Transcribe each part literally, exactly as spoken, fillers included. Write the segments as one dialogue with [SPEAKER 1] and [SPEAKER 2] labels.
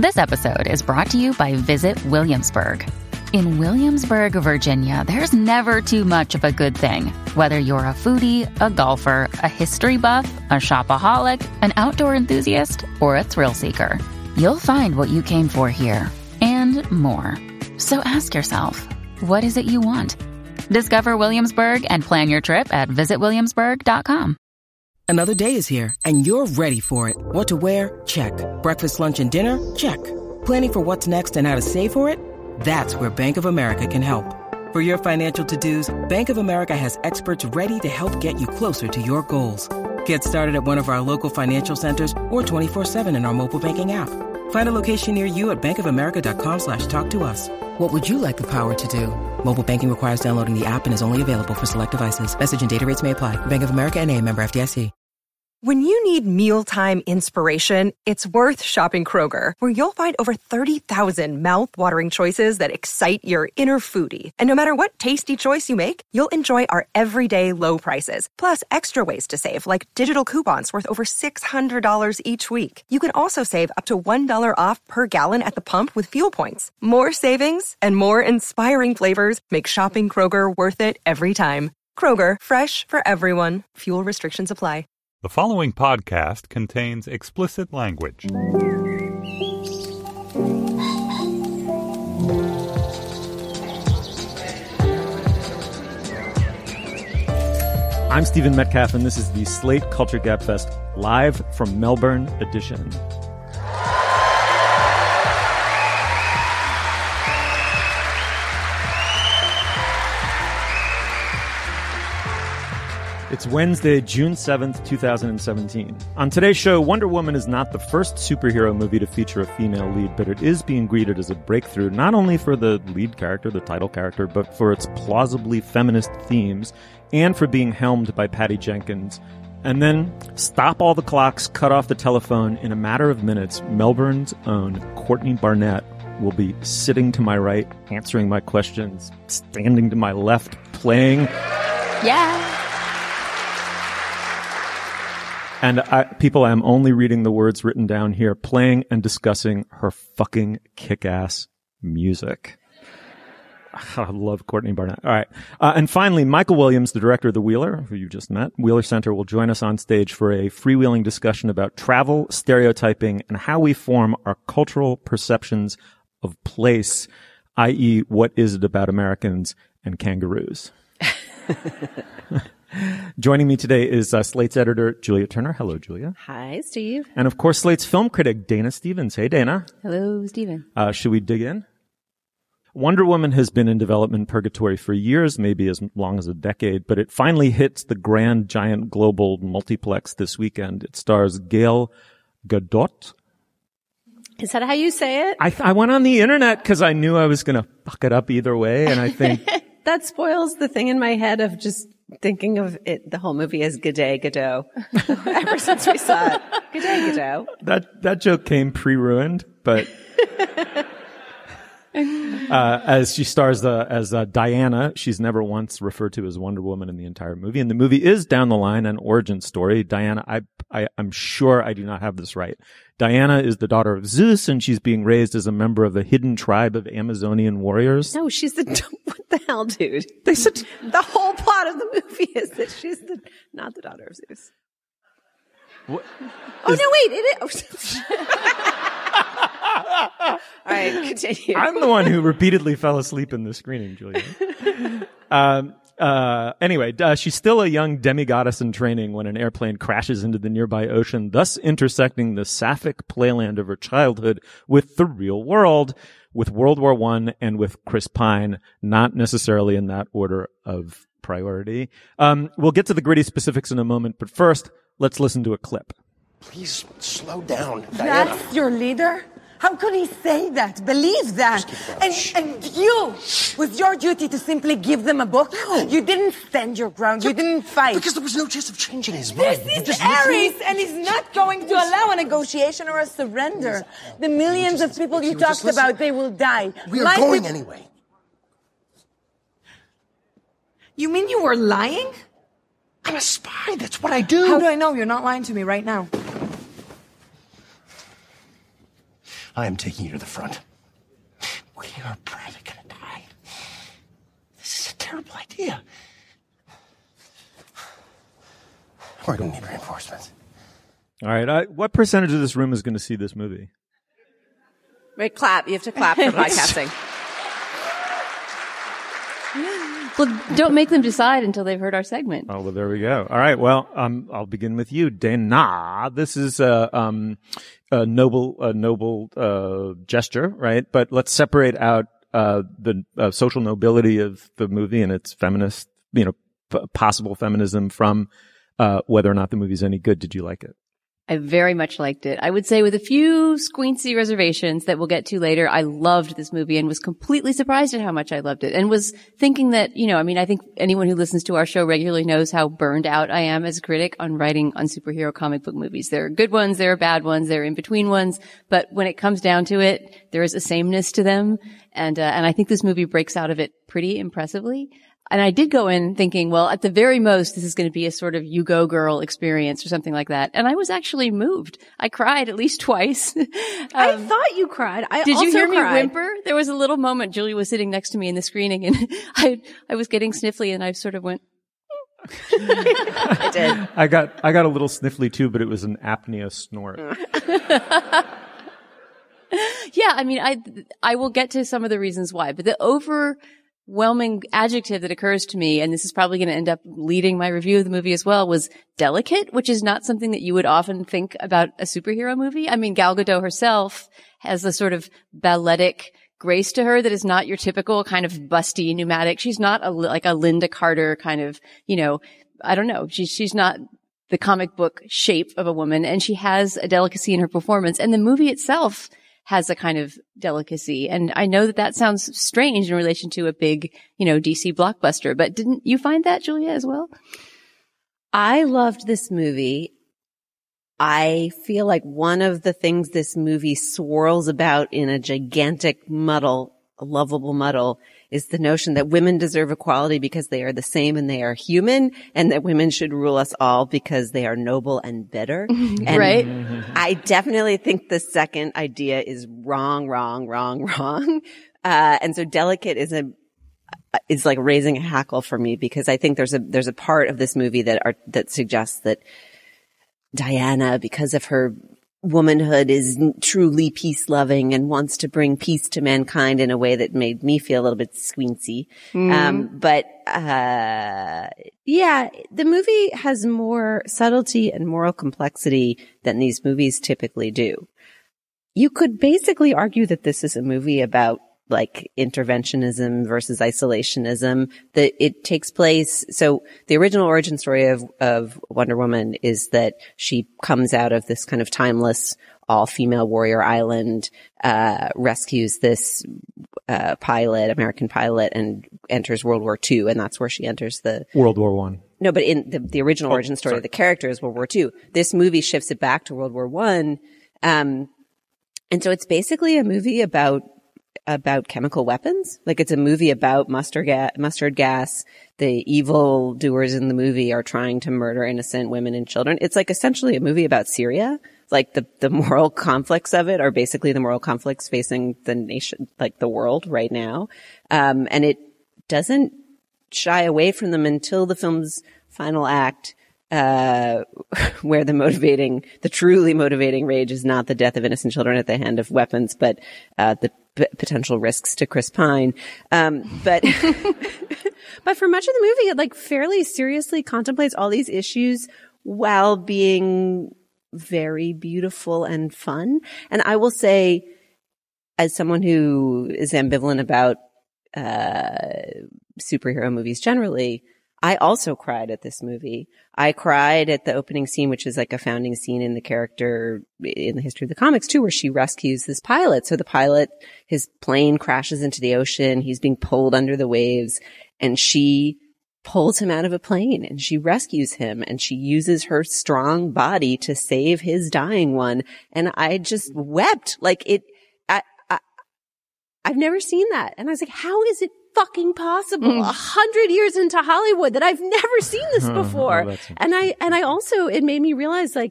[SPEAKER 1] This episode is brought to you by Visit Williamsburg. In Williamsburg, Virginia, there's never too much of a good thing. Whether you're a foodie, a golfer, a history buff, a shopaholic, an outdoor enthusiast, or a thrill seeker, you'll find what you came for here and more. So ask yourself, what is it you want? Discover Williamsburg and plan your trip at visit williamsburg dot com.
[SPEAKER 2] Another day is here, and you're ready for it. What to wear? Check. Breakfast, lunch, and dinner? Check. Planning for what's next and how to save for it? That's where Bank of America can help. For your financial to-dos, Bank of America has experts ready to help get you closer to your goals. Get started at one of our local financial centers or twenty-four seven in our mobile banking app. Find a location near you at bankofamerica.com slash talk to us. What would you like the power to do? Mobile banking requires downloading the app and is only available for select devices. Message and data rates may apply. Bank of America N A, member F D I C.
[SPEAKER 3] When you need mealtime inspiration, it's worth shopping Kroger, where you'll find over thirty thousand mouth-watering choices that excite your inner foodie. And no matter what tasty choice you make, you'll enjoy our everyday low prices, plus extra ways to save, like digital coupons worth over six hundred dollars each week. You can also save up to one dollar off per gallon at the pump with fuel points. More savings and more inspiring flavors make shopping Kroger worth it every time. Kroger, fresh for everyone. Fuel restrictions apply.
[SPEAKER 4] The following podcast contains explicit language.
[SPEAKER 5] I'm Stephen Metcalf, and this is the Slate Culture Gabfest live from Melbourne edition. It's Wednesday, June seventh, twenty seventeen. On today's show, Wonder Woman is not the first superhero movie to feature a female lead, but it is being greeted as a breakthrough, not only for the lead character, the title character, but for its plausibly feminist themes, and for being helmed by Patty Jenkins. And then, stop all the clocks, cut off the telephone. In a matter of minutes, Melbourne's own Courtney Barnett will be sitting to my right, answering my questions, standing to my left, playing.
[SPEAKER 1] Yeah.
[SPEAKER 5] And I, people, I'm only reading the words written down here, playing and discussing her fucking kick-ass music. I love Courtney Barnett. All right. Uh, and finally, Michael Williams, the director of The Wheeler, who you just met, Wheeler Center, will join us on stage for a freewheeling discussion about travel, stereotyping, and how we form our cultural perceptions of place, that is, what is it about Americans and kangaroos? Joining me today is uh, Slate's editor, Julia Turner. Hello, Julia.
[SPEAKER 6] Hi, Steve.
[SPEAKER 5] And of course, Slate's film critic, Dana Stevens. Hey, Dana.
[SPEAKER 6] Hello, Stephen.
[SPEAKER 5] Uh, should we dig in? Wonder Woman has been in development purgatory for years, maybe as long as a decade, but it finally hits the grand, giant global multiplex this weekend. It stars Gal Gadot.
[SPEAKER 6] Is that how you say it?
[SPEAKER 5] I, I went on the internet because I knew I was going to fuck it up either way, and I think...
[SPEAKER 6] That spoils the thing in my head of just thinking of it, the whole movie as G'day Godot. Ever since we saw it. G'day Godot.
[SPEAKER 5] That, that joke came pre-ruined, but... Uh, as she stars uh, as uh, Diana, she's never once referred to as Wonder Woman in the entire movie. And the movie is down the line an origin story. Diana, I, I, I'm sure I do not have this right. Diana is the daughter of Zeus, and she's being raised as a member of a hidden tribe of Amazonian warriors.
[SPEAKER 6] No, she's the, what the hell, dude?
[SPEAKER 5] They said
[SPEAKER 6] the whole plot of the movie is that she's the, not the daughter of Zeus.
[SPEAKER 5] What?
[SPEAKER 6] Oh, is, no, wait, it is. All right, continue.
[SPEAKER 5] I'm the one who repeatedly fell asleep in the screening, Julia. um, uh, anyway, uh, she's still a young demigoddess in training when an airplane crashes into the nearby ocean, thus intersecting the sapphic playland of her childhood with the real world, with World War One and with Chris Pine, not necessarily in that order of priority. Um, we'll get to the gritty specifics in a moment, but first, let's listen to a clip.
[SPEAKER 7] Please slow down, Diana.
[SPEAKER 8] That's your leader? How could he say that, believe that? And, and you, was your duty to simply give them a book?
[SPEAKER 7] No.
[SPEAKER 8] You didn't stand your ground. You didn't fight.
[SPEAKER 7] Because there was no chance of changing his mind.
[SPEAKER 8] This is Ares, and he's not going to allow a negotiation or a surrender. The millions of people you talked about, they will die.
[SPEAKER 7] We are
[SPEAKER 8] My
[SPEAKER 7] going
[SPEAKER 8] pe-
[SPEAKER 7] anyway.
[SPEAKER 8] You mean you were lying?
[SPEAKER 7] I'm a spy. That's what I do.
[SPEAKER 8] How do I know you're not lying to me right now?
[SPEAKER 7] I am taking you to the front. We are probably gonna die. This is a terrible idea. We're gonna need reinforcements.
[SPEAKER 5] All right. I, what percentage of this room is going to see this movie?
[SPEAKER 6] Wait, clap. You have to clap for podcasting.
[SPEAKER 9] Well, don't make them decide until they've heard our segment.
[SPEAKER 5] Oh, well, there we go. All right. Well, um, I'll begin with you, Dana. This is a, um, a noble, a noble, uh, gesture, right? But let's separate out, uh, the uh, social nobility of the movie and its feminist, you know, p- possible feminism from, uh, whether or not the movie's any good. Did you like it?
[SPEAKER 9] I very much liked it. I would say with a few squeaky reservations that we'll get to later, I loved this movie and was completely surprised at how much I loved it and was thinking that, you know, I mean, I think anyone who listens to our show regularly knows how burned out I am as a critic on writing on superhero comic book movies. There are good ones, there are bad ones, there are in-between ones, but when it comes down to it, there is a sameness to them. And, uh, and I think this movie breaks out of it pretty impressively. And I did go in thinking, well, at the very most, this is going to be a sort of you go girl experience or something like that. And I was actually moved. I cried at least twice. um,
[SPEAKER 6] I thought you cried. I
[SPEAKER 9] did
[SPEAKER 6] also
[SPEAKER 9] you hear me
[SPEAKER 6] cried.
[SPEAKER 9] whimper? There was a little moment. Julia was sitting next to me in the screening and I, I was getting sniffly and I sort of went,
[SPEAKER 6] I did.
[SPEAKER 5] I got, I got a little sniffly too, but it was an apnea snort.
[SPEAKER 9] Yeah. I mean, I, I will get to some of the reasons why, but the over, overwhelming adjective that occurs to me, and this is probably going to end up leading my review of the movie as well, was delicate, which is not something that you would often think about a superhero movie. I mean, Gal Gadot herself has the sort of balletic grace to her that is not your typical kind of busty pneumatic. She's not a, like a Linda Carter kind of, you know, I don't know. She's, she's not the comic book shape of a woman, and she has a delicacy in her performance. And the movie itself has a kind of delicacy. And I know that that sounds strange in relation to a big, you know, D C blockbuster, but didn't you find that, Julia, as well?
[SPEAKER 6] I loved this movie. I feel like one of the things this movie swirls about in a gigantic muddle, a lovable muddle, is the notion that women deserve equality because they are the same and they are human, and that women should rule us all because they are noble and better. And
[SPEAKER 9] right?
[SPEAKER 6] I definitely think the second idea is wrong, wrong, wrong, wrong. Uh, and so delicate is a, is like raising a hackle for me, because I think there's a, there's a part of this movie that are, that suggests that Diana, because of her womanhood, is truly peace-loving and wants to bring peace to mankind in a way that made me feel a little bit squeaky. Mm. Um, but, uh, yeah, the movie has more subtlety and moral complexity than these movies typically do. You could basically argue that this is a movie about like interventionism versus isolationism, that it takes place. So the original origin story of, of Wonder Woman is that she comes out of this kind of timeless all-female warrior island, uh, rescues this, uh, pilot, American pilot, and enters World War Two. And that's where she enters the
[SPEAKER 5] World War One.
[SPEAKER 6] No, but in the, the original
[SPEAKER 5] oh,
[SPEAKER 6] origin story
[SPEAKER 5] sorry.
[SPEAKER 6] of the character is World War Two. This movie shifts it back to World War One. Um, and so it's basically a movie about about chemical weapons. Like, it's a movie about mustard gas, mustard gas. The evil doers in the movie are trying to murder innocent women and children. It's like essentially a movie about Syria. Like, the, the moral conflicts of it are basically the moral conflicts facing the nation, like the world right now. Um, and it doesn't shy away from them until the film's final act, uh, where the motivating, the truly motivating rage is not the death of innocent children at the hand of weapons, but, uh, the p- potential risks to Chris Pine. Um, but, but for much of the movie, it like fairly seriously contemplates all these issues while being very beautiful and fun. And I will say, as someone who is ambivalent about, uh, superhero movies generally, I also cried at this movie. I cried at the opening scene, which is like a founding scene in the character in the history of the comics too, where she rescues this pilot. So the pilot, his plane crashes into the ocean. He's being pulled under the waves, and she pulls him out of a plane and she rescues him, and she uses her strong body to save his dying one. And I just wept. Like it, I, I, I've never seen that. And I was like, how is it fucking possible a mm. hundred years into Hollywood that I've never seen this before?
[SPEAKER 5] Oh,
[SPEAKER 6] and I, and I also, it made me realize, like,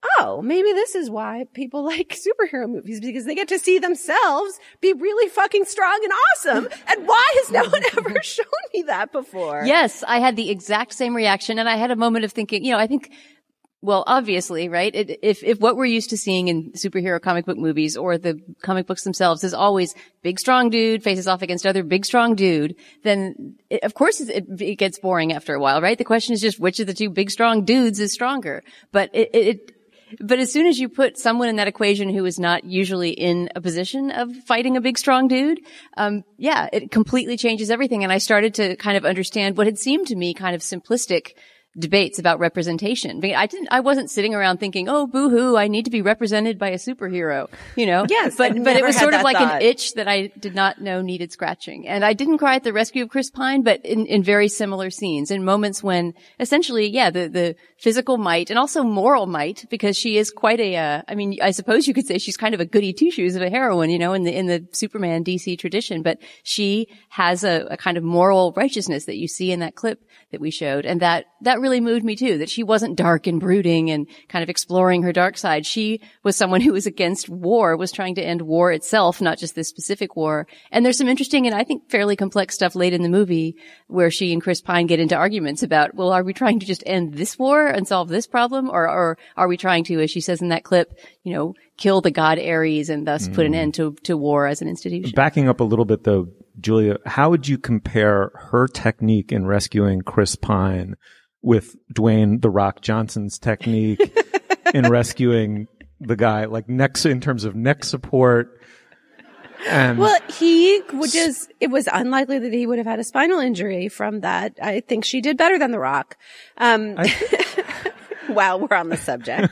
[SPEAKER 6] oh, maybe this is why people like superhero movies, because they get to see themselves be really fucking strong and awesome. And why has no one ever shown me that before?
[SPEAKER 9] Yes, I had the exact same reaction. And I had a moment of thinking, you know, I think, well, obviously, right? It, if, if what we're used to seeing in superhero comic book movies or the comic books themselves is always big, strong dude faces off against other big, strong dude, then it, of course it, it gets boring after a while, right? The question is just which of the two big, strong dudes is stronger. But it, it, but as soon as you put someone in that equation who is not usually in a position of fighting a big, strong dude, um, yeah, it completely changes everything. And I started to kind of understand what had seemed to me kind of simplistic debates about representation. I didn't, I wasn't sitting around thinking, oh, boo-hoo, I need to be represented by a superhero, you know?
[SPEAKER 6] Yes.
[SPEAKER 9] But, but it was sort of like
[SPEAKER 6] thought.
[SPEAKER 9] an itch that I did not know needed scratching. And I didn't cry at the rescue of Chris Pine, but in, in very similar scenes, in moments when essentially, yeah, the, the physical might and also moral might, because she is quite a, uh, I mean, I suppose you could say she's kind of a goody two-shoes of a heroine, you know, in the, in the Superman D C tradition, but she has a, a kind of moral righteousness that you see in that clip that we showed. And that, that really moved me too, that she wasn't dark and brooding and kind of exploring her dark side. She was someone who was against war, was trying to end war itself, not just this specific war. And there's some interesting and I think fairly complex stuff late in the movie where she and Chris Pine get into arguments about, well, are we trying to just end this war and solve this problem? Or, or are we trying to, as she says in that clip, you know, kill the god Ares and thus mm. put an end to, to war as an institution?
[SPEAKER 5] Backing up a little bit though, Julia, how would you compare her technique in rescuing Chris Pine with Dwayne "The Rock" Johnson's technique in rescuing the guy, like neck, in terms of neck support? And
[SPEAKER 6] well, he would just, it was unlikely that he would have had a spinal injury from that. I think she did better than The Rock. Um, I, while we're on the subject.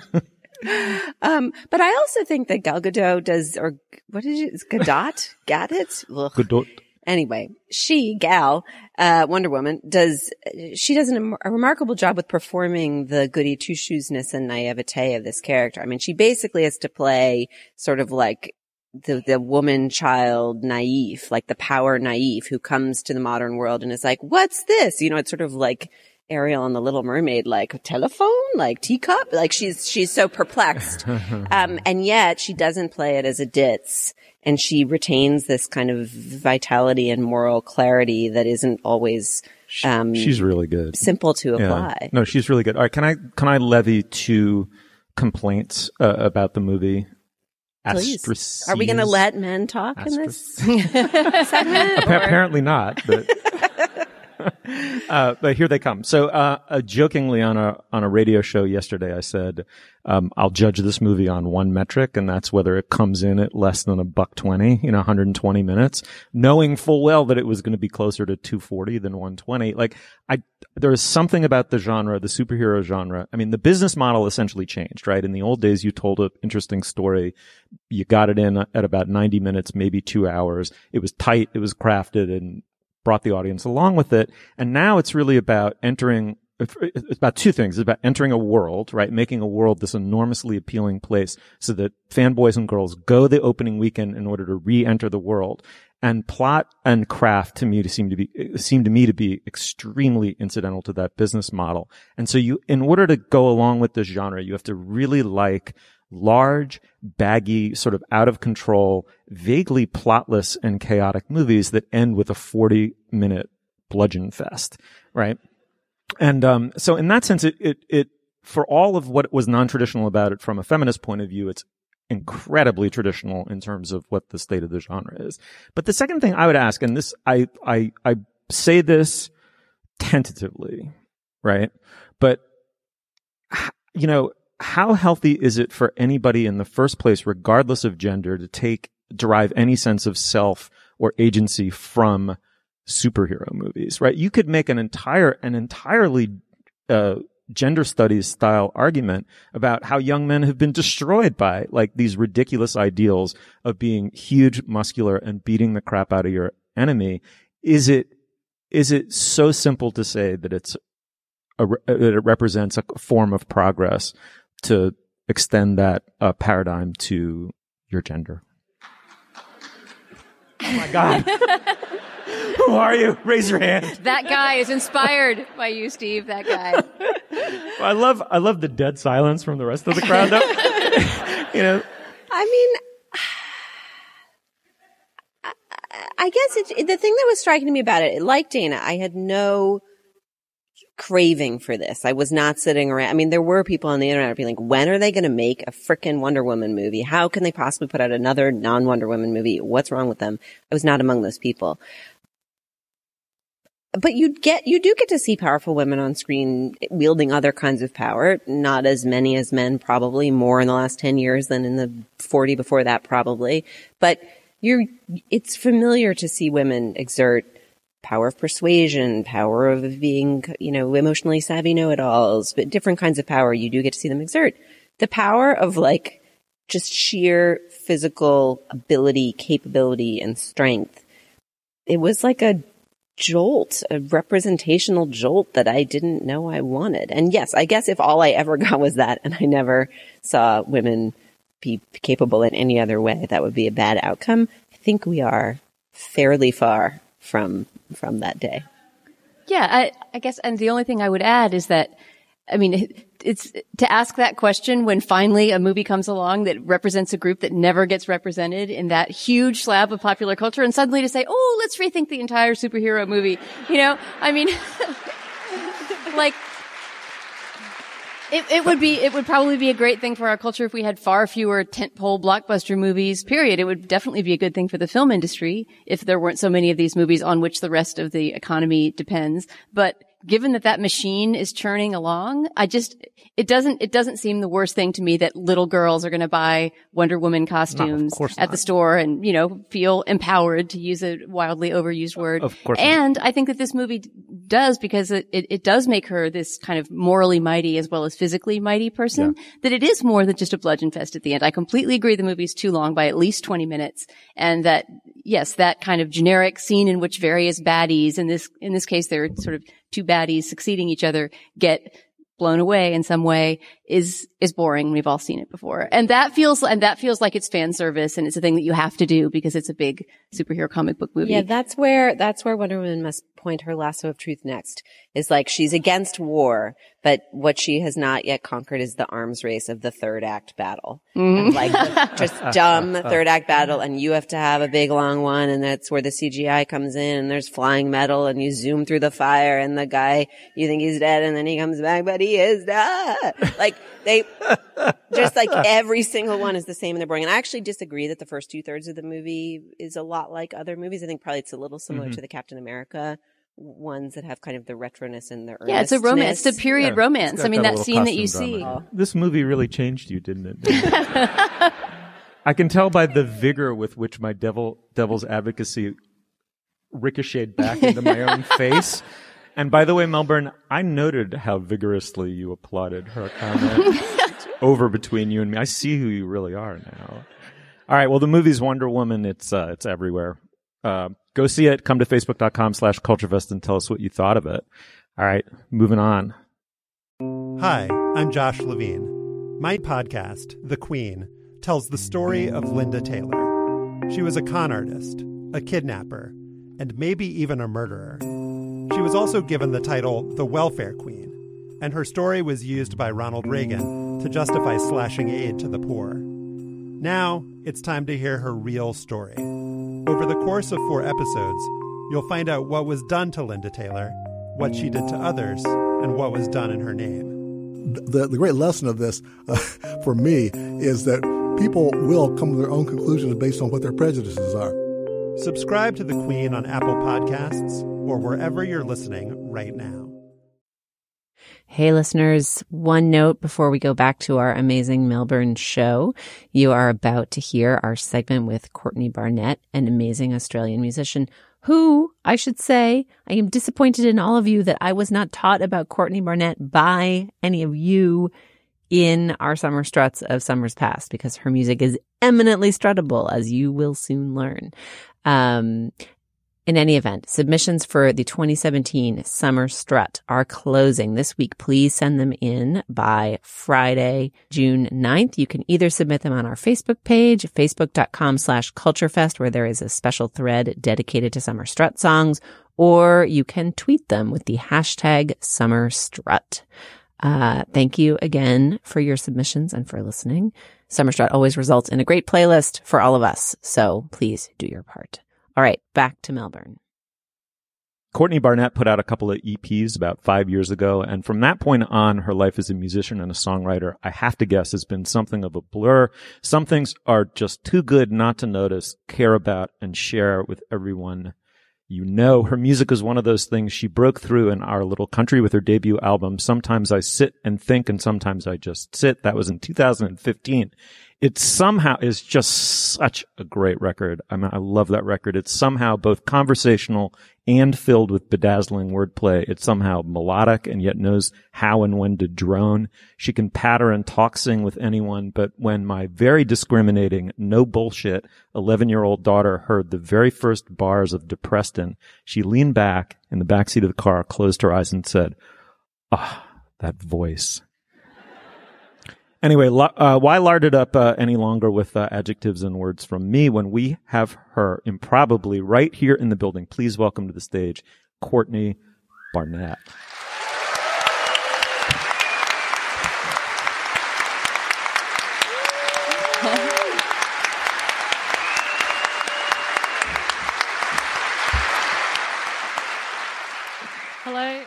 [SPEAKER 6] Um, but I also think that Gal Gadot does, or what is it? Gadot? Gadot? Ugh.
[SPEAKER 5] Gadot.
[SPEAKER 6] Anyway, she, Gal, uh, Wonder Woman, does, she does an, a remarkable job with performing the goody two-shoesness and naivete of this character. I mean, she basically has to play sort of like the, the woman child naive, like the power naive who comes to the modern world and is like, what's this? You know, it's sort of like Ariel and the Little Mermaid, like telephone, like teacup, like she's, she's so perplexed. um, and yet she doesn't play it as a ditz. And she retains this kind of vitality and moral clarity that isn't always, um,
[SPEAKER 5] she's really good.
[SPEAKER 6] Simple to
[SPEAKER 5] yeah.
[SPEAKER 6] apply.
[SPEAKER 5] No, she's really good. All right. Can I, can I levy two complaints, uh, about the movie?
[SPEAKER 6] Please.
[SPEAKER 5] Astracees.
[SPEAKER 6] Are we going to let men talk
[SPEAKER 5] Astracees.
[SPEAKER 6] in this segment?
[SPEAKER 5] Apparently not, but. Uh, but here they come. So, uh, uh, jokingly on a, on a radio show yesterday, I said, um, I'll judge this movie on one metric, and that's whether it comes in at less than a buck twenty, you know, one hundred twenty minutes, knowing full well that it was going to be closer to two forty than one twenty. Like, I, there is something about the genre, the superhero genre. I mean, the business model essentially changed, right? In the old days, you told an interesting story. You got it in at about ninety minutes, maybe two hours. It was tight. It was crafted and brought the audience along with it. And now it's really about entering, it's about two things. It's about entering a world, right? Making a world this enormously appealing place so that fanboys and girls go the opening weekend in order to re-enter the world. And plot and craft to me to seem to be, seem to me to be extremely incidental to that business model. And so you, in order to go along with this genre, you have to really like large, baggy, sort of out of control, vaguely plotless and chaotic movies that end with a forty minute bludgeon fest, right? And, um, so in that sense, it, it, it, for all of what was non-traditional about it from a feminist point of view, it's incredibly traditional in terms of what the state of the genre is. But the second thing I would ask, and this, I, I, I say this tentatively, right? But, you know, how healthy is it for anybody in the first place, regardless of gender, to take, derive any sense of self or agency from superhero movies, right? You could make an entire, an entirely, uh, gender studies style argument about how young men have been destroyed by like these ridiculous ideals of being huge, muscular, and beating the crap out of your enemy. Is it, is it so simple to say that it's a, that it represents a form of progress to extend that uh, paradigm to your gender? Oh my God. Who are you? Raise your hand.
[SPEAKER 9] That guy is inspired by you, Steve. That guy.
[SPEAKER 5] Well, I love I love the dead silence from the rest of the crowd, though. You know,
[SPEAKER 6] I mean, I, I guess it, the thing that was striking to me about it, like Dana, I had no craving for this. I was not sitting around. I mean, there were people on the internet being like, when are they going to make a frickin' Wonder Woman movie? How can they possibly put out another non-Wonder Woman movie? What's wrong with them? I was not among those people. But you get, you do get to see powerful women on screen wielding other kinds of power. Not as many as men, probably more in the last ten years than in the forty before that, probably. But you're, it's familiar to see women exert power of persuasion, power of being, you know, emotionally savvy know-it-alls, but different kinds of power you do get to see them exert. The power of like just sheer physical ability, capability, and strength. It was like a jolt, a representational jolt that I didn't know I wanted. And yes, I guess if all I ever got was that and I never saw women be capable in any other way, that would be a bad outcome. I think we are fairly far from from that day.
[SPEAKER 9] Yeah, I, I guess, and the only thing I would add is that, I mean, it's to ask that question when finally a movie comes along that represents a group that never gets represented in that huge slab of popular culture, and suddenly to say, oh, let's rethink the entire superhero movie. You know, I mean, like, It, it would be, it would probably be a great thing for our culture if we had far fewer tentpole blockbuster movies, period. It would definitely be a good thing for the film industry if there weren't so many of these movies on which the rest of the economy depends. But given that that machine is churning along, I just, it doesn't, it doesn't seem the worst thing to me that little girls are going to buy Wonder Woman costumes
[SPEAKER 5] no,
[SPEAKER 9] at the store and, you know, feel empowered, to use a wildly overused word.
[SPEAKER 5] Of course
[SPEAKER 9] and
[SPEAKER 5] not.
[SPEAKER 9] I think that this movie does, because it, it, it does make her this kind of morally mighty as well as physically mighty person, yeah. that it is more than just a bludgeon fest at the end. I completely agree the movie's too long by at least twenty minutes. And that, yes, that kind of generic scene in which various baddies, in this, in this case, they're sort of two baddies succeeding each other, get blown away in some way, is is boring. We've all seen it before. And that feels and that feels like it's fan service, and it's a thing that you have to do because it's a big superhero comic book movie.
[SPEAKER 6] Yeah, that's where that's where Wonder Woman must point her lasso of truth next. Is like she's against war, but what she has not yet conquered is the arms race of the third act battle.
[SPEAKER 9] Mm-hmm.
[SPEAKER 6] And like the, just dumb third act battle, and you have to have a big long one, and that's where the C G I comes in, and there's flying metal, and you zoom through the fire, and the guy, you think he's dead, and then he comes back, but he is dead. Like they just like every single one is the same, and they're boring. And I actually disagree that the first two thirds of the movie is a lot like other movies. I think probably it's a little similar mm-hmm. to the Captain America ones that have kind of the retroness and the earnestness.
[SPEAKER 9] Yeah, it's a romance. It's a period yeah, romance. I mean, that scene that you see.
[SPEAKER 5] Drama. This movie really changed you, didn't it? I can tell by the vigor with which my devil devil's advocacy ricocheted back into my own face. And by the way, Melbourne, I noted how vigorously you applauded her comment. It's over between you and me. I see who you really are now. All right, well, the movie's Wonder Woman. It's uh, it's everywhere. Uh, go see it. Come to facebook.com slash culturefest and tell us what you thought of it. All right, moving on.
[SPEAKER 10] Hi, I'm Josh Levine. My podcast, The Queen, tells the story of Linda Taylor. She was a con artist, a kidnapper, and maybe even a murderer. She was also given the title the Welfare Queen, and her story was used by Ronald Reagan to justify slashing aid to the poor. Now, it's time to hear her real story. Over the course of four episodes, you'll find out what was done to Linda Taylor, what she did to others, and what was done in her name.
[SPEAKER 11] The, the great lesson of this, uh, for me, is that people will come to their own conclusions based on what their prejudices are.
[SPEAKER 10] Subscribe to The Queen on Apple Podcasts or wherever you're listening right now.
[SPEAKER 6] Hey, listeners, one note before we go back to our amazing Melbourne show. You are about to hear our segment with Courtney Barnett, an amazing Australian musician who, I should say, I am disappointed in all of you that I was not taught about Courtney Barnett by any of you in our summer struts of summers past, because her music is eminently struttable, as you will soon learn. Um, In any event, submissions for the twenty seventeen Summer Strut are closing this week. Please send them in by Friday, June ninth. You can either submit them on our Facebook page, facebook.com slash culturefest, where there is a special thread dedicated to Summer Strut songs, or you can tweet them with the hashtag Summer Strut. Uh, thank you again for your submissions and for listening. Summer Strut always results in a great playlist for all of us, so please do your part. All right, back to Melbourne.
[SPEAKER 5] Courtney Barnett put out a couple of E Ps about five years ago, and from that point on, her life as a musician and a songwriter, I have to guess, has been something of a blur. Some things are just too good not to notice, care about, and share with everyone you know. Her music is one of those things. She broke through in our little country with her debut album, Sometimes I Sit and Think, and Sometimes I Just Sit. That was in two thousand fifteen. It somehow is just such a great record. I mean, I love that record. It's somehow both conversational and filled with bedazzling wordplay. It's somehow melodic and yet knows how and when to drone. She can patter and talk sing with anyone, but when my very discriminating, no bullshit eleven-year-old daughter heard the very first bars of Depreston, she leaned back in the backseat of the car, closed her eyes and said, "Ah, oh, that voice." Anyway, uh, why lard it up uh, any longer with uh, adjectives and words from me when we have her improbably right here in the building? Please welcome to the stage, Courtney Barnett.
[SPEAKER 9] Hello.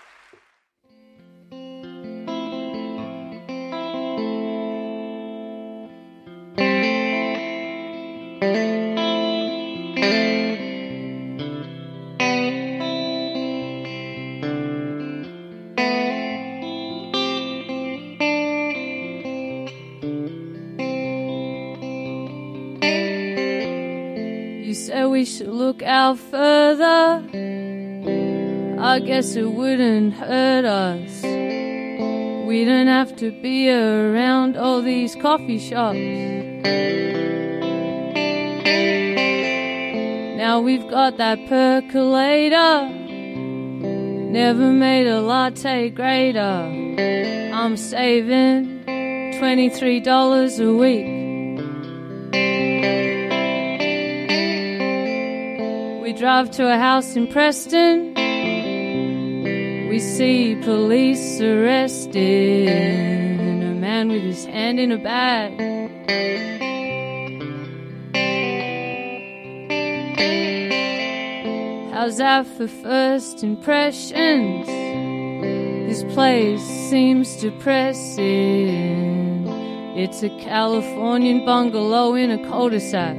[SPEAKER 9] We should look out further. I guess it wouldn't hurt us. We don't have to be around all these coffee shops. Now we've got that percolator. Never made a latte greater. I'm saving twenty-three dollars a week. Drive to a house in Preston. We see police arresting a man with his hand in a bag. How's that for first impressions? This place seems depressing. It's a Californian bungalow in a cul-de-sac.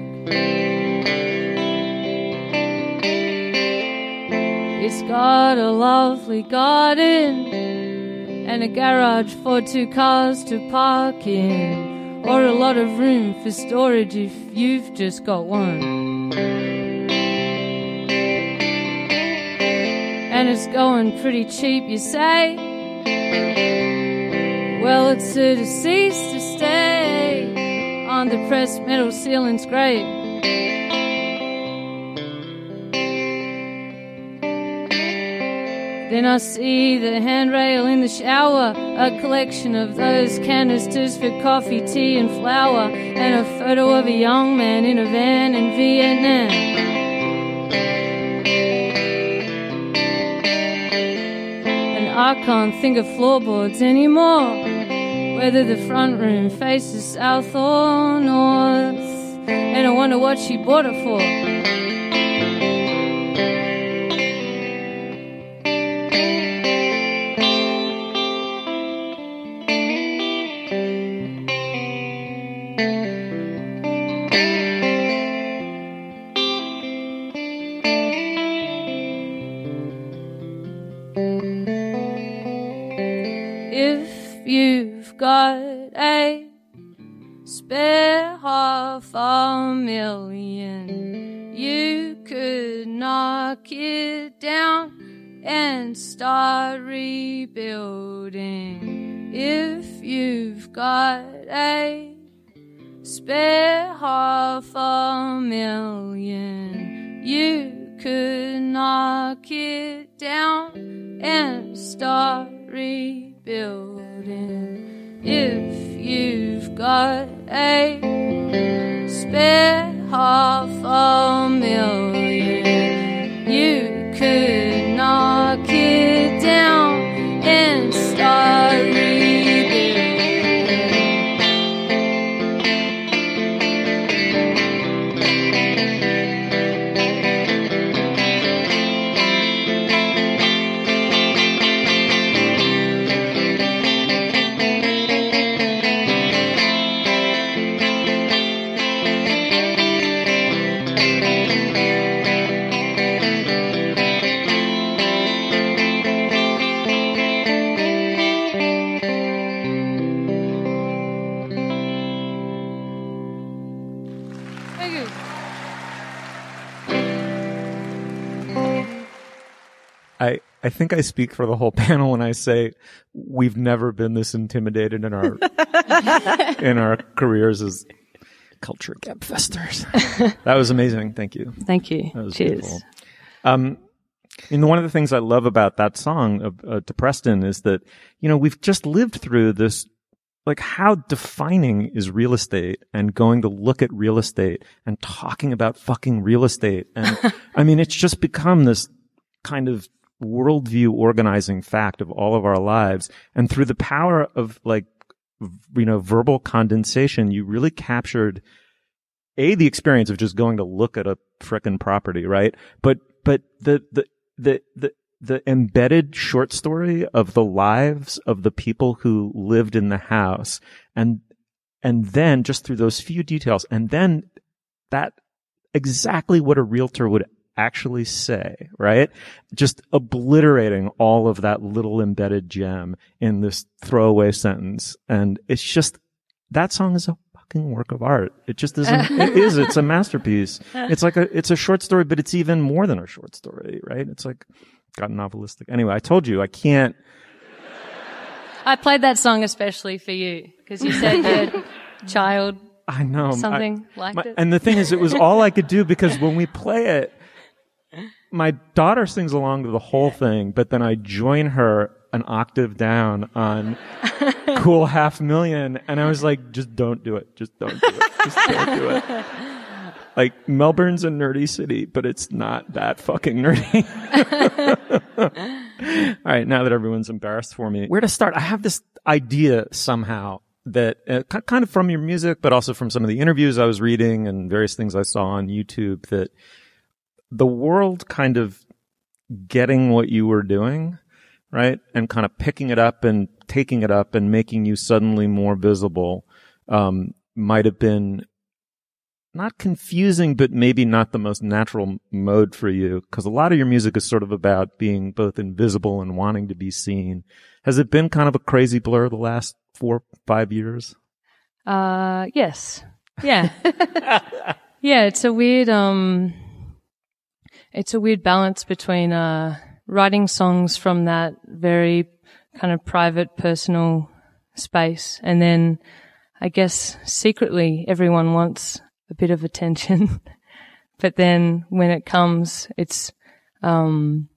[SPEAKER 9] It's got a lovely garden and a garage for two cars to park in, or a lot of room for storage if you've just got one. And it's going pretty cheap, you say? Well, it's a deceased to stay on the pressed metal ceiling's great. Then I see the handrail in the shower, a collection of those canisters for coffee, tea and flour, and a photo of a young man in a van in Vietnam. And I can't think of floorboards anymore, whether the front room faces south or north, and I wonder what she bought it for. Got a spare half a million, you could knock it down and start rebuilding. If you've got a spare half a million, you could knock it down and start rebuilding. If you've got a spare half a million, you could knock it down and start Thank you.
[SPEAKER 5] I, I think I speak for the whole panel when I say we've never been this intimidated in our in our careers as culture gabfesters. That was amazing. Thank you.
[SPEAKER 9] Thank you.
[SPEAKER 5] That was
[SPEAKER 9] Cheers.
[SPEAKER 5] beautiful. Um, and one of the things I love about that song of uh, to Preston is that, you know, we've just lived through this, like how defining is real estate and going to look at real estate and talking about fucking real estate. And I mean, it's just become this kind of worldview organizing fact of all of our lives. And through the power of like, you know, verbal condensation, you really captured a, the experience of just going to look at a frickin' property, right? But, but the, the, the, the, the embedded short story of the lives of the people who lived in the house. And, and then just through those few details, and then that exactly what a realtor would actually say, right? Just obliterating all of that little embedded gem in this throwaway sentence. And it's just, that song is a fucking work of art. It just isn't, it is, it's a masterpiece. It's like a, it's a short story, but it's even more than a short story, right? It's like, got novelistic. Anyway, I told you, I can't.
[SPEAKER 9] I played that song especially for you because you said your child
[SPEAKER 5] I know.
[SPEAKER 9] something
[SPEAKER 5] I,
[SPEAKER 9] liked
[SPEAKER 5] my,
[SPEAKER 9] it.
[SPEAKER 5] And the thing is, it was all I could do because when we play it, my daughter sings along to the whole thing, but then I join her an octave down on Cool Half Million, and I was like, just don't do it. Just don't do it. Just don't do it. Like, Melbourne's a nerdy city, but it's not that fucking nerdy. All right, now that everyone's embarrassed for me, where to start? I have this idea somehow that uh, kind of from your music, but also from some of the interviews I was reading and various things I saw on YouTube, that the world kind of getting what you were doing, right? And kind of picking it up and taking it up and making you suddenly more visible, um, might have been not confusing, but maybe not the most natural mode for you. Cause a lot of your music is sort of about being both invisible and wanting to be seen. Has it been kind of a crazy blur the last four, five years?
[SPEAKER 9] Uh, yes. Yeah. Yeah. It's a weird, um, It's a weird balance between uh, writing songs from that very kind of private, personal space, and then I guess secretly everyone wants a bit of attention. But then when it comes, it's um,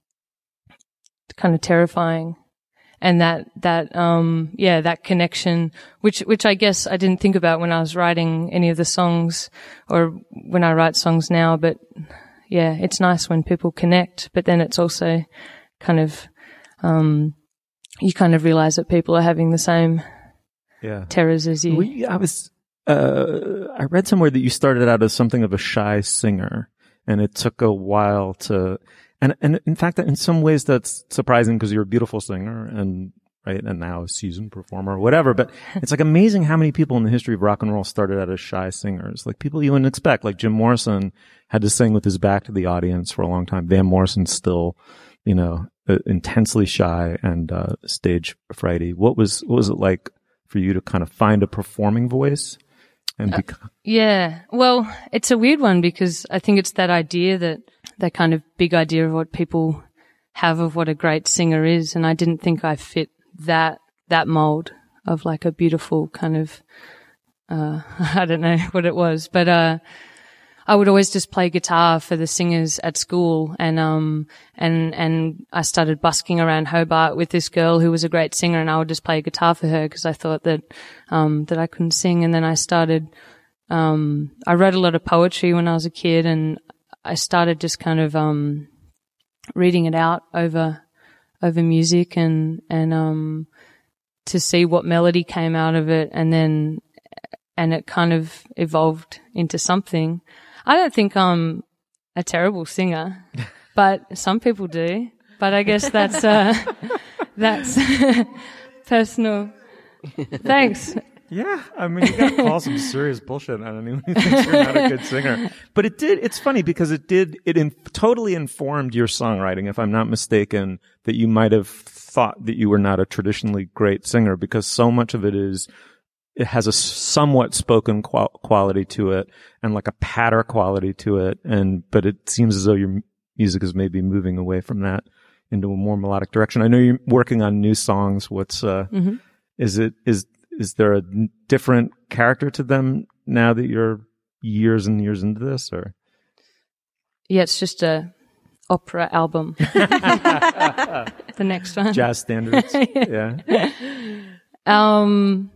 [SPEAKER 9] kind of terrifying. And that, that, um, yeah, that connection, which, which I guess I didn't think about when I was writing any of the songs or when I write songs now, but yeah, it's nice when people connect, but then it's also kind of, um, you kind of realize that people are having the same
[SPEAKER 5] yeah.
[SPEAKER 9] terrors as you.
[SPEAKER 5] We, I was, uh, I read somewhere that you started out as something of a shy singer, and it took a while to, and, and in fact, in some ways that's surprising because you're a beautiful singer and, right, and now a seasoned performer or whatever, but it's like amazing how many people in the history of rock and roll started out as shy singers, like people you wouldn't expect. Like Jim Morrison had to sing with his back to the audience for a long time. Van Morrison's still, you know, uh, intensely shy and uh stage frighty. What was what was it like for you to kind of find a performing voice and bec-
[SPEAKER 9] uh, yeah, well, it's a weird one because I think it's that idea that that kind of big idea of what people have of what a great singer is, and I didn't think I fit that that mold of like a beautiful kind of uh I don't know what it was, but uh I would always just play guitar for the singers at school, and um and and I started busking around Hobart with this girl who was a great singer, and I would just play guitar for her because I thought that um that I couldn't sing. And then I started um I read a lot of poetry when I was a kid, and I started just kind of um reading it out over over music, and and um to see what melody came out of it, and then and it kind of evolved into something. I don't think I'm a terrible singer, but some people do. But I guess that's uh that's personal. Thanks.
[SPEAKER 5] Yeah, I mean, you gotta call some serious bullshit on anyone who thinks you're not a good singer. But it did, it's funny because it did, it in, totally informed your songwriting, if I'm not mistaken, that you might have thought that you were not a traditionally great singer, because so much of it is it has a somewhat spoken qual- quality to it and like a patter quality to it. And, but it seems as though your music is maybe moving away from that into a more melodic direction. I know you're working on new songs. What's, uh,
[SPEAKER 9] Mm-hmm.
[SPEAKER 5] is it, is, is there a different character to them now that you're years and years into this, or?
[SPEAKER 12] Yeah, it's just a opera album. The next one.
[SPEAKER 5] Jazz standards. Yeah.
[SPEAKER 12] Um,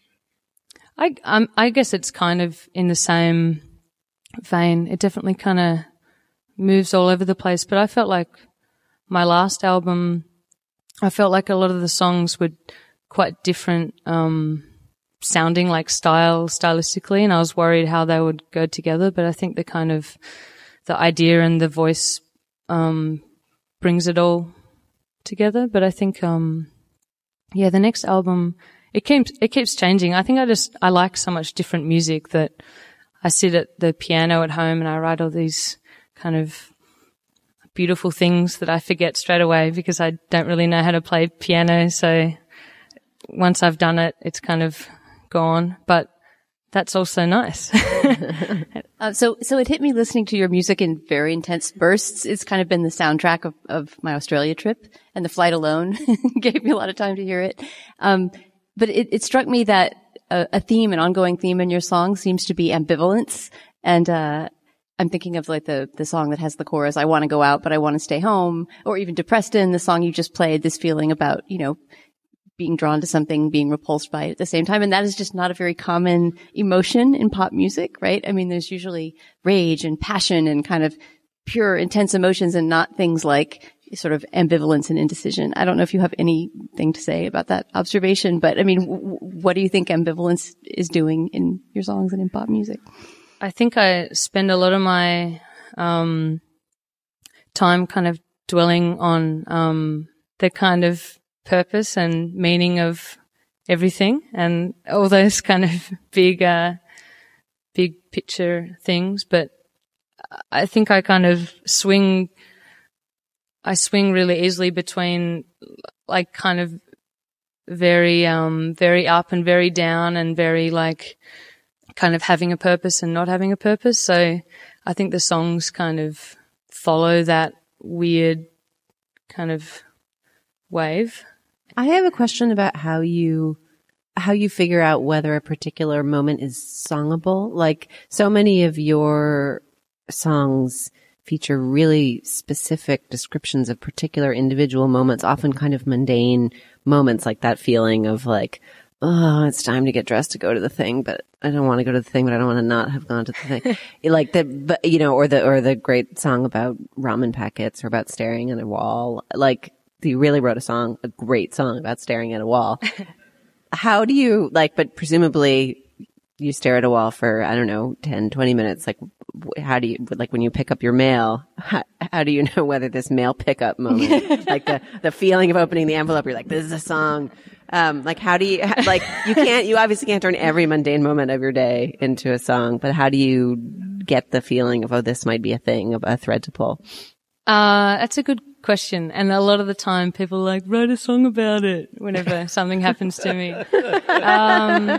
[SPEAKER 12] I, um, I guess it's kind of in the same vein. It definitely kind of moves all over the place, but I felt like my last album, I felt like a lot of the songs were quite different, um, sounding like style, stylistically, and I was worried how they would go together, but I think the kind of, the idea and the voice, um, brings it all together. But I think, um, yeah, the next album, it keeps, it keeps changing. I think I just, I like so much different music that I sit at the piano at home and I write all these kind of beautiful things that I forget straight away because I don't really know how to play piano. So once I've done it, it's kind of gone, but that's also nice.
[SPEAKER 9] uh, so, so it hit me listening to your music in very intense bursts. It's kind of been the soundtrack of, of my Australia trip, and the flight alone gave me a lot of time to hear it. Um, but it, it struck me that a, a theme, an ongoing theme in your song seems to be ambivalence. And, uh, I'm thinking of like the, the song that has the chorus, I want to go out, but I want to stay home, or even Depressed In, the song you just played, this feeling about, you know, being drawn to something, being repulsed by it at the same time. And that is just not a very common emotion in pop music, right? I mean, there's usually rage and passion and kind of pure intense emotions, and not things like sort of ambivalence and indecision. I don't know if you have anything to say about that observation, but I mean, w- what do you think ambivalence is doing in your songs and in pop music?
[SPEAKER 12] I think I spend a lot of my um, time kind of dwelling on um, the kind of purpose and meaning of everything, and all those kind of big, uh, big picture things. But I think I kind of swing, I swing really easily between like kind of very, um, very up and very down, and very like kind of having a purpose and not having a purpose. So I think the songs kind of follow that weird kind of wave.
[SPEAKER 6] I have a question about how you how you figure out whether a particular moment is songable. Like, so many of your songs feature really specific descriptions of particular individual moments, often kind of mundane moments, like that feeling of like, oh, it's time to get dressed to go to the thing, but I don't want to go to the thing, but I don't want to not have gone to the thing. Like the, but, you know, or the, or the great song about ramen packets or about staring at a wall. Like, you really wrote a song, a great song about staring at a wall. How do you, like, but presumably you stare at a wall for, I don't know, ten, twenty minutes. Like, how do you, like, when you pick up your mail, how, how do you know whether this mail pickup moment, like the, the feeling of opening the envelope, you're like, this is a song. Um, like, how do you, like, you can't, you obviously can't turn every mundane moment of your day into a song, but how do you get the feeling of, oh, this might be a thing, of a thread to pull?
[SPEAKER 12] Uh, that's a good question. And a lot of the time people are like, write a song about it whenever something happens to me. Um,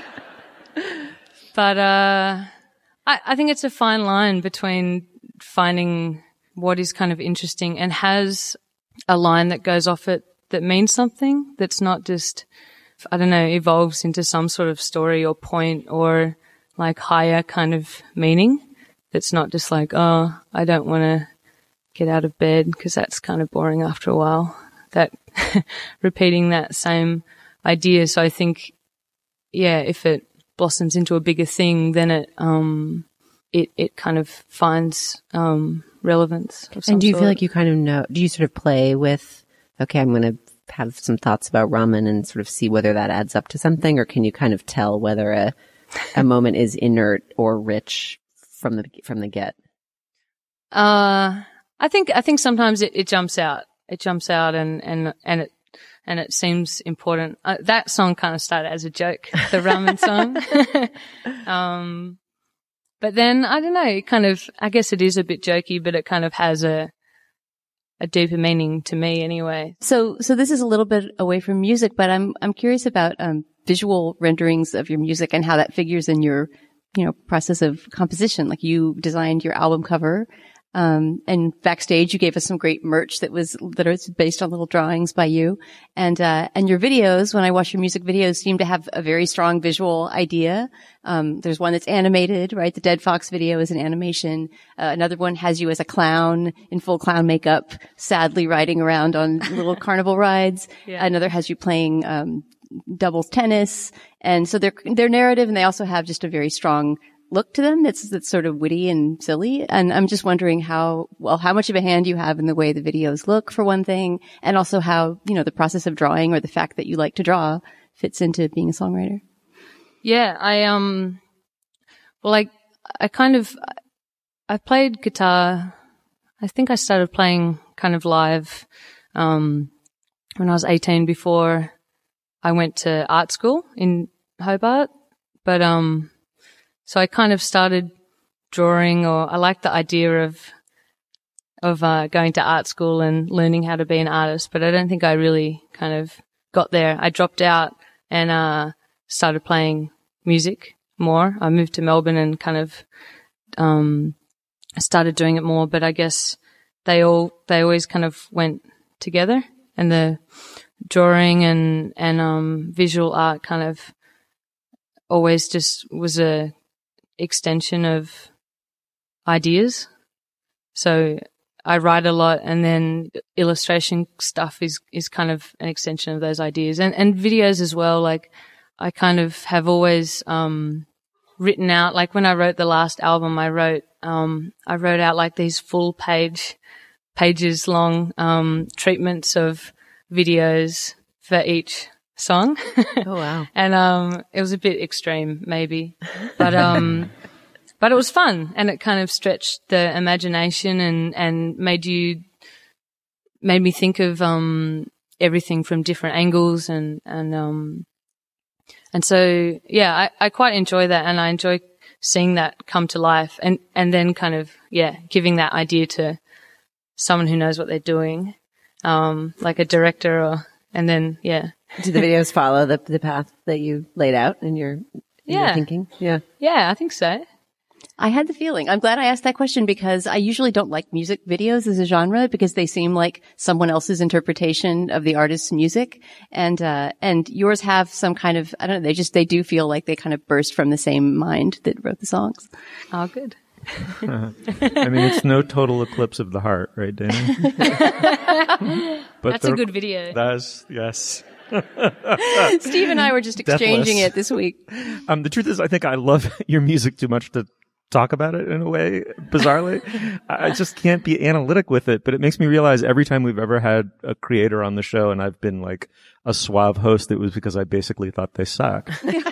[SPEAKER 12] but, uh, I, I think it's a fine line between finding what is kind of interesting and has a line that goes off it that means something, that's not just, I don't know, evolves into some sort of story or point or like higher kind of meaning. That's not just like, oh, I don't want to get out of bed, because that's kind of boring after a while, that repeating that same idea. So I think, yeah, if it blossoms into a bigger thing, then it, um, it, it kind of finds, um, relevance of some
[SPEAKER 6] And do you
[SPEAKER 12] sort.
[SPEAKER 6] feel like you kind of know, do you sort of play with, okay, I'm going to have some thoughts about ramen and sort of see whether that adds up to something, or can you kind of tell whether a, a moment is inert or rich from the, from the get?
[SPEAKER 12] Uh, I think, I think sometimes it, it jumps out. It jumps out and, and, and it, and it seems important. Uh, that song kind of started as a joke, the ramen song. um, but then, I don't know, it kind of, I guess it is a bit jokey, but it kind of has a, a deeper meaning to me anyway.
[SPEAKER 9] So, so this is a little bit away from music, but I'm, I'm curious about, um, visual renderings of your music and how that figures in your, you know, process of composition. Like you designed your album cover. Um, and backstage you gave us some great merch that was, that is based on little drawings by you. And, uh, and your videos, when I watch your music videos, seem to have a very strong visual idea. Um, there's one that's animated, right? The Dead Fox video is an animation. Uh, another one has you as a clown in full clown makeup, sadly riding around on little carnival rides.
[SPEAKER 12] Yeah.
[SPEAKER 9] Another has you playing, um, doubles tennis. And so they're, they're narrative, and they also have just a very strong look to them that's that's sort of witty and silly. And I'm just wondering how, well, how much of a hand you have in the way the videos look, for one thing, and also how, you know, the process of drawing, or the fact that you like to draw, fits into being a songwriter.
[SPEAKER 12] Yeah, I, um, well, I, I kind of, I played guitar. I think I started playing kind of live, um, when I was eighteen, before I went to art school in Hobart. But, um, so I kind of started drawing, or I liked the idea of, of, uh, going to art school and learning how to be an artist, but I don't think I really kind of got there. I dropped out and, uh, started playing music more. I moved to Melbourne and kind of, um, started doing it more, but I guess they all, they always kind of went together, and the drawing and, and, um, visual art kind of always just was a extension of ideas. So I write a lot, and then illustration stuff is, is kind of an extension of those ideas, and, and videos as well. Like I kind of have always, um, written out, like when I wrote the last album, I wrote, um, I wrote out like these full page, pages long, um, treatments of videos for each song.
[SPEAKER 6] Oh, wow.
[SPEAKER 12] And, um, it was a bit extreme maybe, but, um, but it was fun, and it kind of stretched the imagination and, and made you, made me think of, um, everything from different angles, and, and, um, and so, yeah, I, I quite enjoy that, and I enjoy seeing that come to life, and, and then kind of, yeah, giving that idea to someone who knows what they're doing, um, like a director, or, and then, yeah.
[SPEAKER 6] Do the videos follow the the path that you laid out in your, in
[SPEAKER 12] yeah.
[SPEAKER 6] your thinking? Yeah.
[SPEAKER 12] Yeah, I think so.
[SPEAKER 9] I had the feeling. I'm glad I asked that question, because I usually don't like music videos as a genre, because they seem like someone else's interpretation of the artist's music. And, uh, and yours have some kind of, I don't know, they just, they do feel like they kind of burst from the same mind that wrote the songs.
[SPEAKER 12] Oh, good.
[SPEAKER 5] uh, I mean, it's no total eclipse of the heart, right, Dana? But
[SPEAKER 12] that's a good video.
[SPEAKER 5] That's, yes.
[SPEAKER 9] Steve and I were just exchanging
[SPEAKER 5] Deathless.
[SPEAKER 9] it this week.
[SPEAKER 5] Um, the truth is, I think I love your music too much to talk about it in a way, bizarrely. I just can't be analytic with it, but it makes me realize every time we've ever had a creator on the show and I've been like a suave host, it was because I basically thought they suck.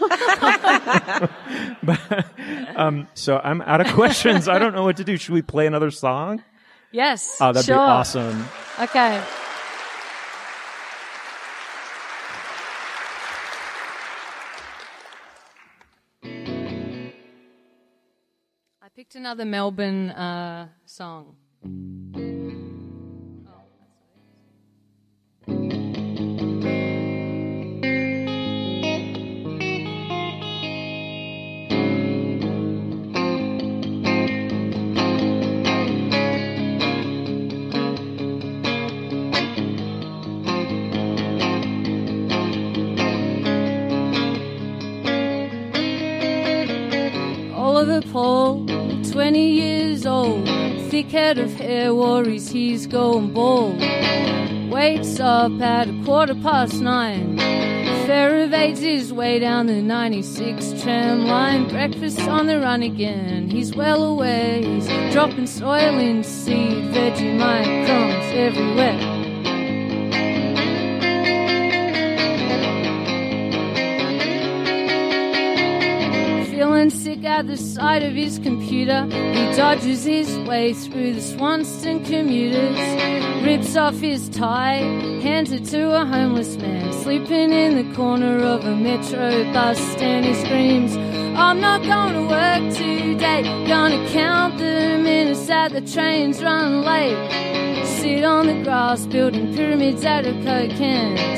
[SPEAKER 5] But, um, so I'm out of questions. I don't know what to do. Should we play another song?
[SPEAKER 12] Yes.
[SPEAKER 5] Oh, that'd
[SPEAKER 12] sure.
[SPEAKER 5] be awesome.
[SPEAKER 12] Okay. I picked another Melbourne uh, song. Oliver Paul, twenty years old, thick head of hair, worries he's going bald. Wakes up at a quarter past nine, ferrovates his way down the ninety-six tram line. Breakfast on the run again, he's well aware, he's dropping soil in seed, Vegemite crumbs everywhere. Feeling sick at the sight of his computer, he dodges his way through the Swanston commuters, rips off his tie, hands it to a homeless man sleeping in the corner of a metro bus stand. He screams, I'm not gonna work today, gonna count the minutes that the trains run late. Sit on the grass building pyramids out of Coke cans.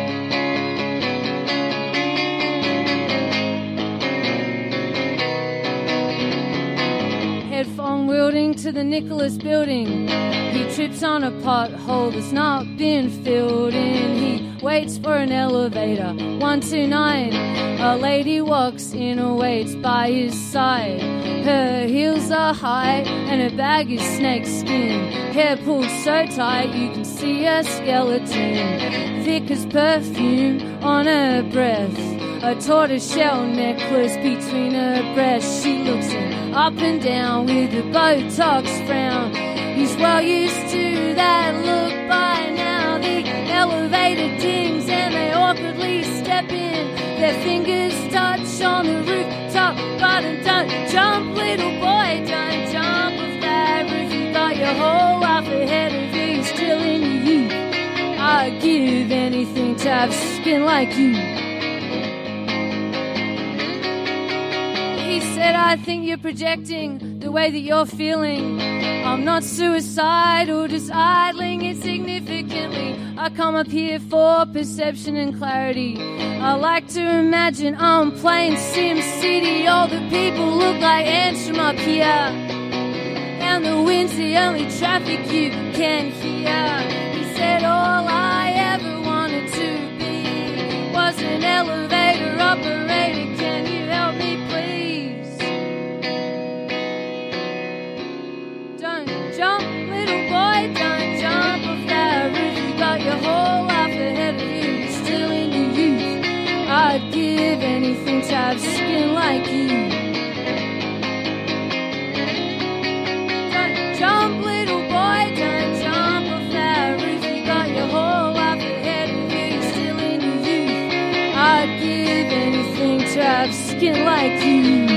[SPEAKER 12] Headphone wielding to the Nicholas building. He trips on a pothole that's not been filled in. He waits for an elevator, one two nine. A lady walks in and waits by his side. Her heels are high and her bag is snakeskin. Hair pulled so tight you can see her skeleton. Thick as perfume on her breath. A tortoiseshell necklace between her breasts. She looks him up and down with a Botox frown. He's well used to that look by now. The elevator dings and they awkwardly step in. Their fingers touch on the rooftop button. Don't jump, little boy, don't jump off that roof. You got your whole life ahead of you, you're still in your youth. I'd give anything to have skin like you. He said, I think you're projecting the way that you're feeling. I'm not suicidal, just idling insignificantly. I come up here for perception and clarity. I like to imagine I'm playing Sim City. All the people look like ants from up here, and the wind's the only traffic you can hear. He said all I ever wanted to be was an elevator operator. Can you help me please? Don't jump, little boy, don't jump off that roof. You got your whole life ahead of you, you're still in your youth. I'd give anything to have skin like you. Don't jump, little boy, don't jump off that roof. You got your whole life ahead of you, you're still in your youth. I'd give anything to have skin like you.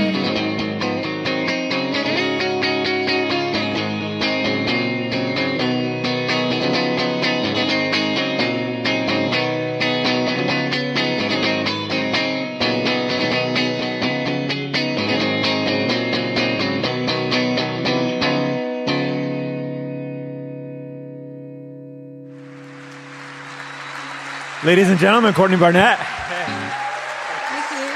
[SPEAKER 5] Ladies and gentlemen, Courtney Barnett.
[SPEAKER 6] Thank you.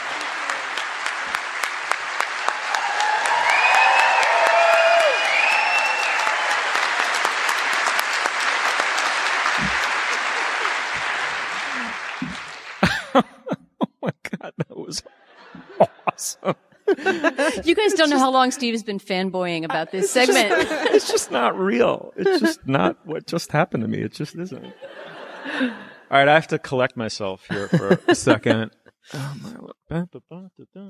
[SPEAKER 5] Oh my God, that was awesome.
[SPEAKER 9] You guys don't know how long Steve has been fanboying about this segment.
[SPEAKER 5] It's just not real. It's just not what just happened to me. It just isn't. All right, I have to collect myself here for a second. Oh, my... All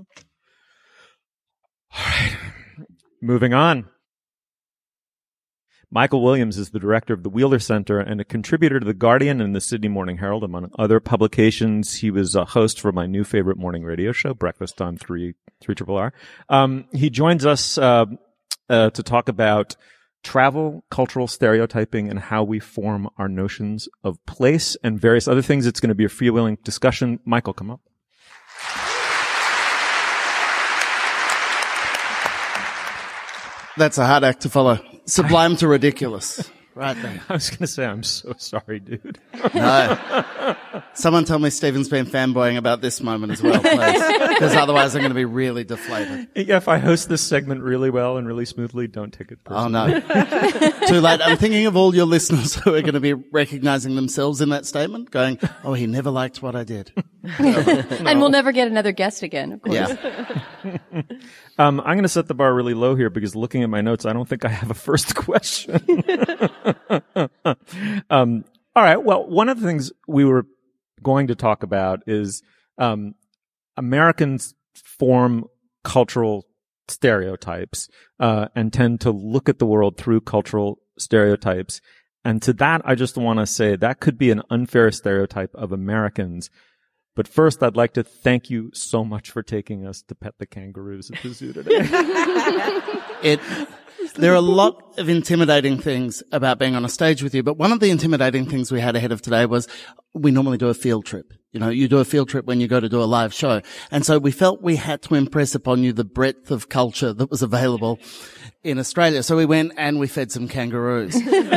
[SPEAKER 5] right, moving on. Michael Williams is the director of the Wheeler Center and a contributor to The Guardian and the Sydney Morning Herald, among other publications. He was a host for my new favorite morning radio show, Breakfast on three Triple R. Um, he joins us uh, uh, to talk about travel, cultural stereotyping, and how we form our notions of place and various other things. It's going to be a freewheeling discussion. Michael, come up.
[SPEAKER 13] That's a hard act to follow. Sublime to ridiculous. Right there.
[SPEAKER 5] I was going to say, I'm so sorry, dude.
[SPEAKER 13] No. Someone tell me Stephen's been fanboying about this moment as well, please. Because otherwise I'm going to be really deflated.
[SPEAKER 5] Yeah, if I host this segment really well and really smoothly, don't take it personally.
[SPEAKER 13] Oh, no. Too late. I'm thinking of all your listeners who are going to be recognizing themselves in that statement, going, oh, he never liked what I did.
[SPEAKER 9] No. And we'll never get another guest again, of course.
[SPEAKER 13] Yeah.
[SPEAKER 5] um, I'm going to set the bar really low here because looking at my notes, I don't think I have a first question. um, all right. Well, one of the things we were going to talk about is um, Americans form cultural stereotypes uh, and tend to look at the world through cultural stereotypes. And to that, I just want to say that could be an unfair stereotype of Americans But first, I'd like to thank you so much for taking us to pet the kangaroos at the zoo today.
[SPEAKER 13] it, there are a lot of intimidating things about being on a stage with you, but one of the intimidating things we had ahead of today was we normally do a field trip. You know, you do a field trip when you go to do a live show. And so we felt we had to impress upon you the breadth of culture that was available in Australia. So we went and we fed some kangaroos.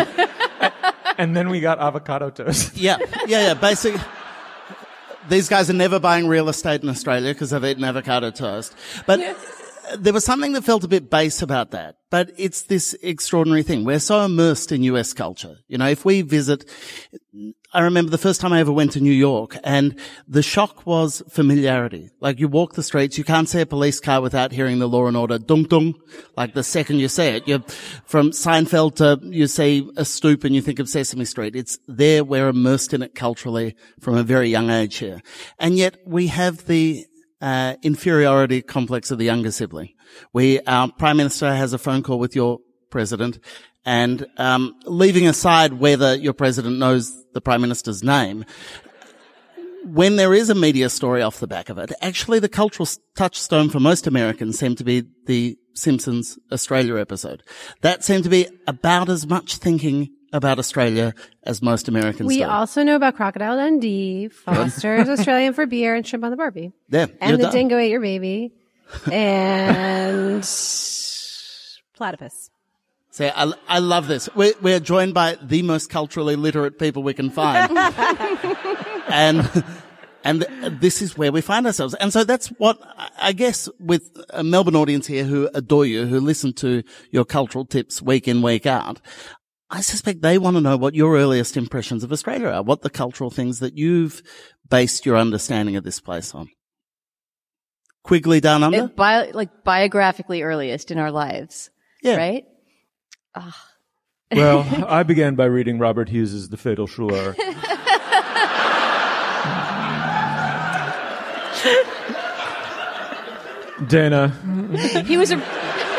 [SPEAKER 5] And then we got avocado toast.
[SPEAKER 13] Yeah, yeah, yeah. Basically, these guys are never buying real estate in Australia because they've eaten avocado toast. But yeah. There was something that felt a bit base about that. But it's this extraordinary thing. We're so immersed in U S culture. You know, if we visit, I remember the first time I ever went to New York, and the shock was familiarity. Like, you walk the streets, you can't see a police car without hearing the Law and Order dung dung. Like, the second you see it, you're from Seinfeld to you see a stoop and you think of Sesame Street. It's there. We're immersed in it culturally from a very young age here. And yet we have the Uh, inferiority complex of the younger sibling. We, our Prime Minister has a phone call with your President, and um, leaving aside whether your President knows the Prime Minister's name, when there is a media story off the back of it, actually the cultural touchstone for most Americans seemed to be the Simpsons Australia episode. That seemed to be about as much thinking about Australia as most Americans
[SPEAKER 14] we
[SPEAKER 13] do.
[SPEAKER 14] We also know about Crocodile Dundee, Foster's Australian for Beer, and Shrimp on the Barbie.
[SPEAKER 13] Yeah,
[SPEAKER 14] and the
[SPEAKER 13] done.
[SPEAKER 14] Dingo Ate Your Baby, and Platypus.
[SPEAKER 13] See, I, I love this. We're, we're joined by the most culturally literate people we can find. and and this is where we find ourselves. And so that's what, I guess, with a Melbourne audience here who adore you, who listen to your cultural tips week in, week out, I suspect they want to know what your earliest impressions of Australia are, what the cultural things that you've based your understanding of this place on. Quigley Down Under?
[SPEAKER 9] It, bio, like biographically earliest in our lives.
[SPEAKER 13] Yeah.
[SPEAKER 9] Right? Oh.
[SPEAKER 5] Well, I began by reading Robert Hughes's The Fatal Shore. Dana.
[SPEAKER 9] He was a...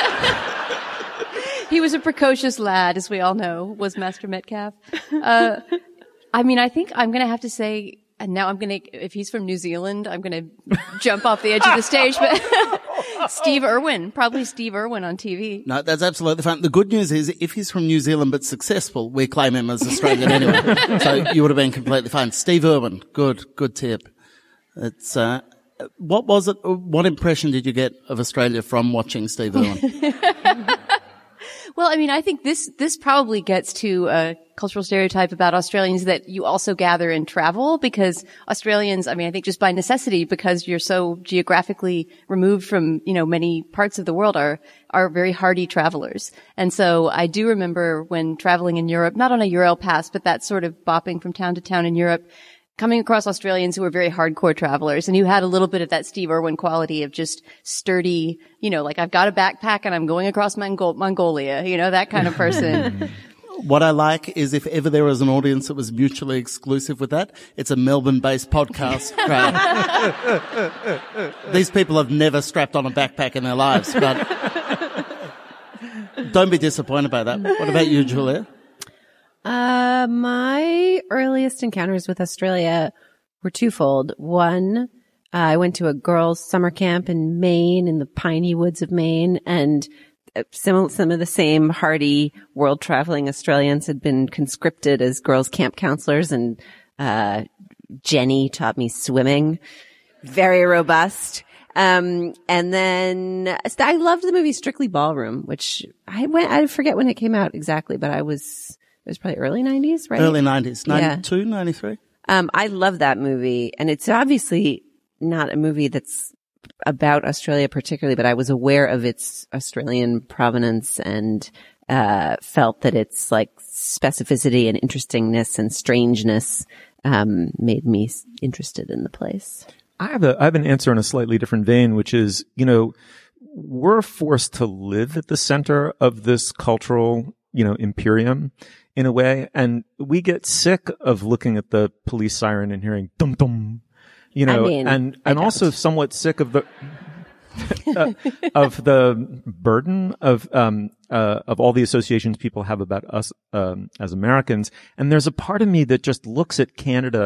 [SPEAKER 9] He was a precocious lad, as we all know, was Master Metcalf. Uh, I mean, I think I'm going to have to say, and now I'm going to, if he's from New Zealand, I'm going to jump off the edge of the stage, but Steve Irwin, probably Steve Irwin on T V.
[SPEAKER 13] No, that's absolutely fine. The good news is if he's from New Zealand but successful, we claim him as Australian anyway. So you would have been completely fine. Steve Irwin, good, good tip. It's, uh, what was it, what impression did you get of Australia from watching Steve Irwin?
[SPEAKER 9] Well, I mean, I think this, this probably gets to a cultural stereotype about Australians that you also gather in travel, because Australians, I mean, I think just by necessity, because you're so geographically removed from, you know, many parts of the world, are, are very hardy travelers. And so I do remember when traveling in Europe, not on a Euro pass, but that sort of bopping from town to town in Europe, coming across Australians who were very hardcore travelers and who had a little bit of that Steve Irwin quality of just sturdy, you know, like I've got a backpack and I'm going across Mongol- Mongolia, you know, that kind of person.
[SPEAKER 13] What I like is if ever there was an audience that was mutually exclusive with that, it's a Melbourne-based podcast crowd. These people have never strapped on a backpack in their lives, but don't be disappointed by that. What about you, Julia?
[SPEAKER 14] Uh, my earliest encounters with Australia were twofold. One, uh, I went to a girls' summer camp in Maine, in the piney woods of Maine, and some, some of the same hardy world traveling Australians had been conscripted as girls' camp counselors, and, uh, Jenny taught me swimming. Very robust. Um, and then I loved the movie Strictly Ballroom, which I went, I forget when it came out exactly, but I was, it was probably early nineties, right?
[SPEAKER 13] Early nineties. ninety-two, yeah. ninety-three?
[SPEAKER 14] Um, I love that movie. And it's obviously not a movie that's about Australia particularly, but I was aware of its Australian provenance and, uh, felt that its like specificity and interestingness and strangeness, um, made me interested in the place.
[SPEAKER 5] I have a, I have an answer in a slightly different vein, which is, you know, we're forced to live at the center of this cultural, you know, imperium in a way. And we get sick of looking at the police siren and hearing dum dum, you know,
[SPEAKER 14] I mean,
[SPEAKER 5] and, and also somewhat sick of the, uh, of the burden of, um, uh, of all the associations people have about us, um, as Americans. And there's a part of me that just looks at Canada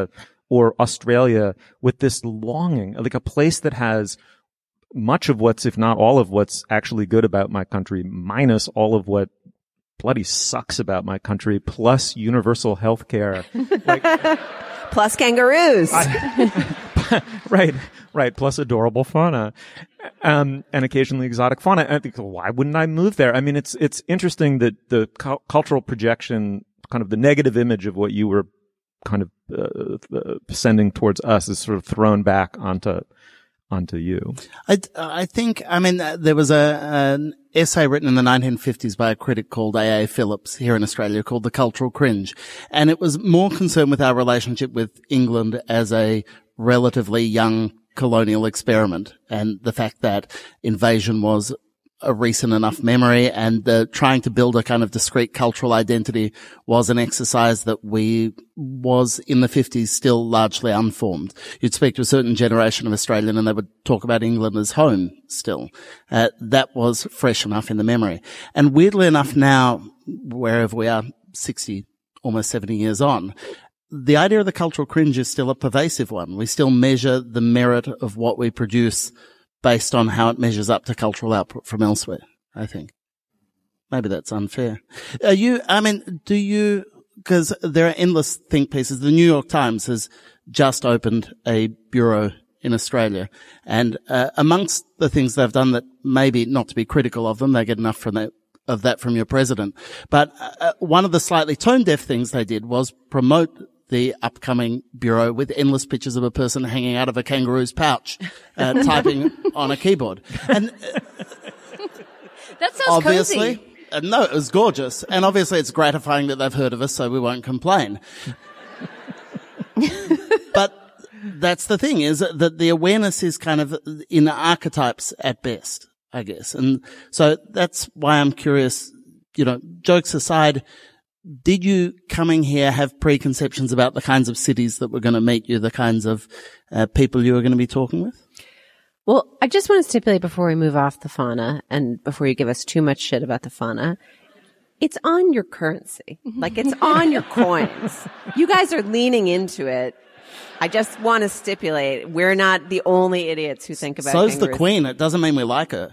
[SPEAKER 5] or Australia with this longing, like a place that has much of what's, if not all of what's actually good about my country, minus all of what bloody sucks about my country, plus universal health care. Like,
[SPEAKER 6] plus kangaroos.
[SPEAKER 5] I, right, right. Plus adorable fauna. Um, and occasionally exotic fauna. I think, why wouldn't I move there? I mean, it's, it's interesting that the cu- cultural projection, kind of the negative image of what you were kind of uh, uh, sending towards us is sort of thrown back onto, onto you.
[SPEAKER 13] I, I think, I mean, uh, there was a, an essay written in the nineteen fifties by a critic called A A Phillips here in Australia called The Cultural Cringe. And it was more concerned with our relationship with England as a relatively young colonial experiment and the fact that invasion was a recent enough memory and uh, trying to build a kind of discrete cultural identity was an exercise that we was in the fifties still largely unformed. You'd speak to a certain generation of Australian and they would talk about England as home still. Uh, that was fresh enough in the memory. And weirdly enough now, wherever we are, sixty, almost seventy years on, the idea of the cultural cringe is still a pervasive one. We still measure the merit of what we produce based on how it measures up to cultural output from elsewhere, I think. Maybe that's unfair. Are you, I mean, do you, because there are endless think pieces. The New York Times has just opened a bureau in Australia. And uh, amongst the things they've done that maybe not to be critical of them, they get enough from that, of that from your president. But uh, one of the slightly tone-deaf things they did was promote the upcoming bureau with endless pictures of a person hanging out of a kangaroo's pouch, uh, typing on a keyboard. And uh,
[SPEAKER 9] that sounds
[SPEAKER 13] obviously,
[SPEAKER 9] cozy.
[SPEAKER 13] Uh, no, it was gorgeous. And obviously it's gratifying that they've heard of us, so we won't complain. But that's the thing, is that the awareness is kind of in archetypes at best, I guess. And so that's why I'm curious, you know, jokes aside, did you coming here have preconceptions about the kinds of cities that were going to meet you, the kinds of uh, people you were going to be talking with?
[SPEAKER 14] Well, I just want to stipulate before we move off the fauna and before you give us too much shit about the fauna, it's on your currency. Like, it's on your coins. You guys are leaning into it. I just want to stipulate, we're not the only idiots who think about
[SPEAKER 13] So's
[SPEAKER 14] kangaroos.
[SPEAKER 13] the Queen. It doesn't mean we like her.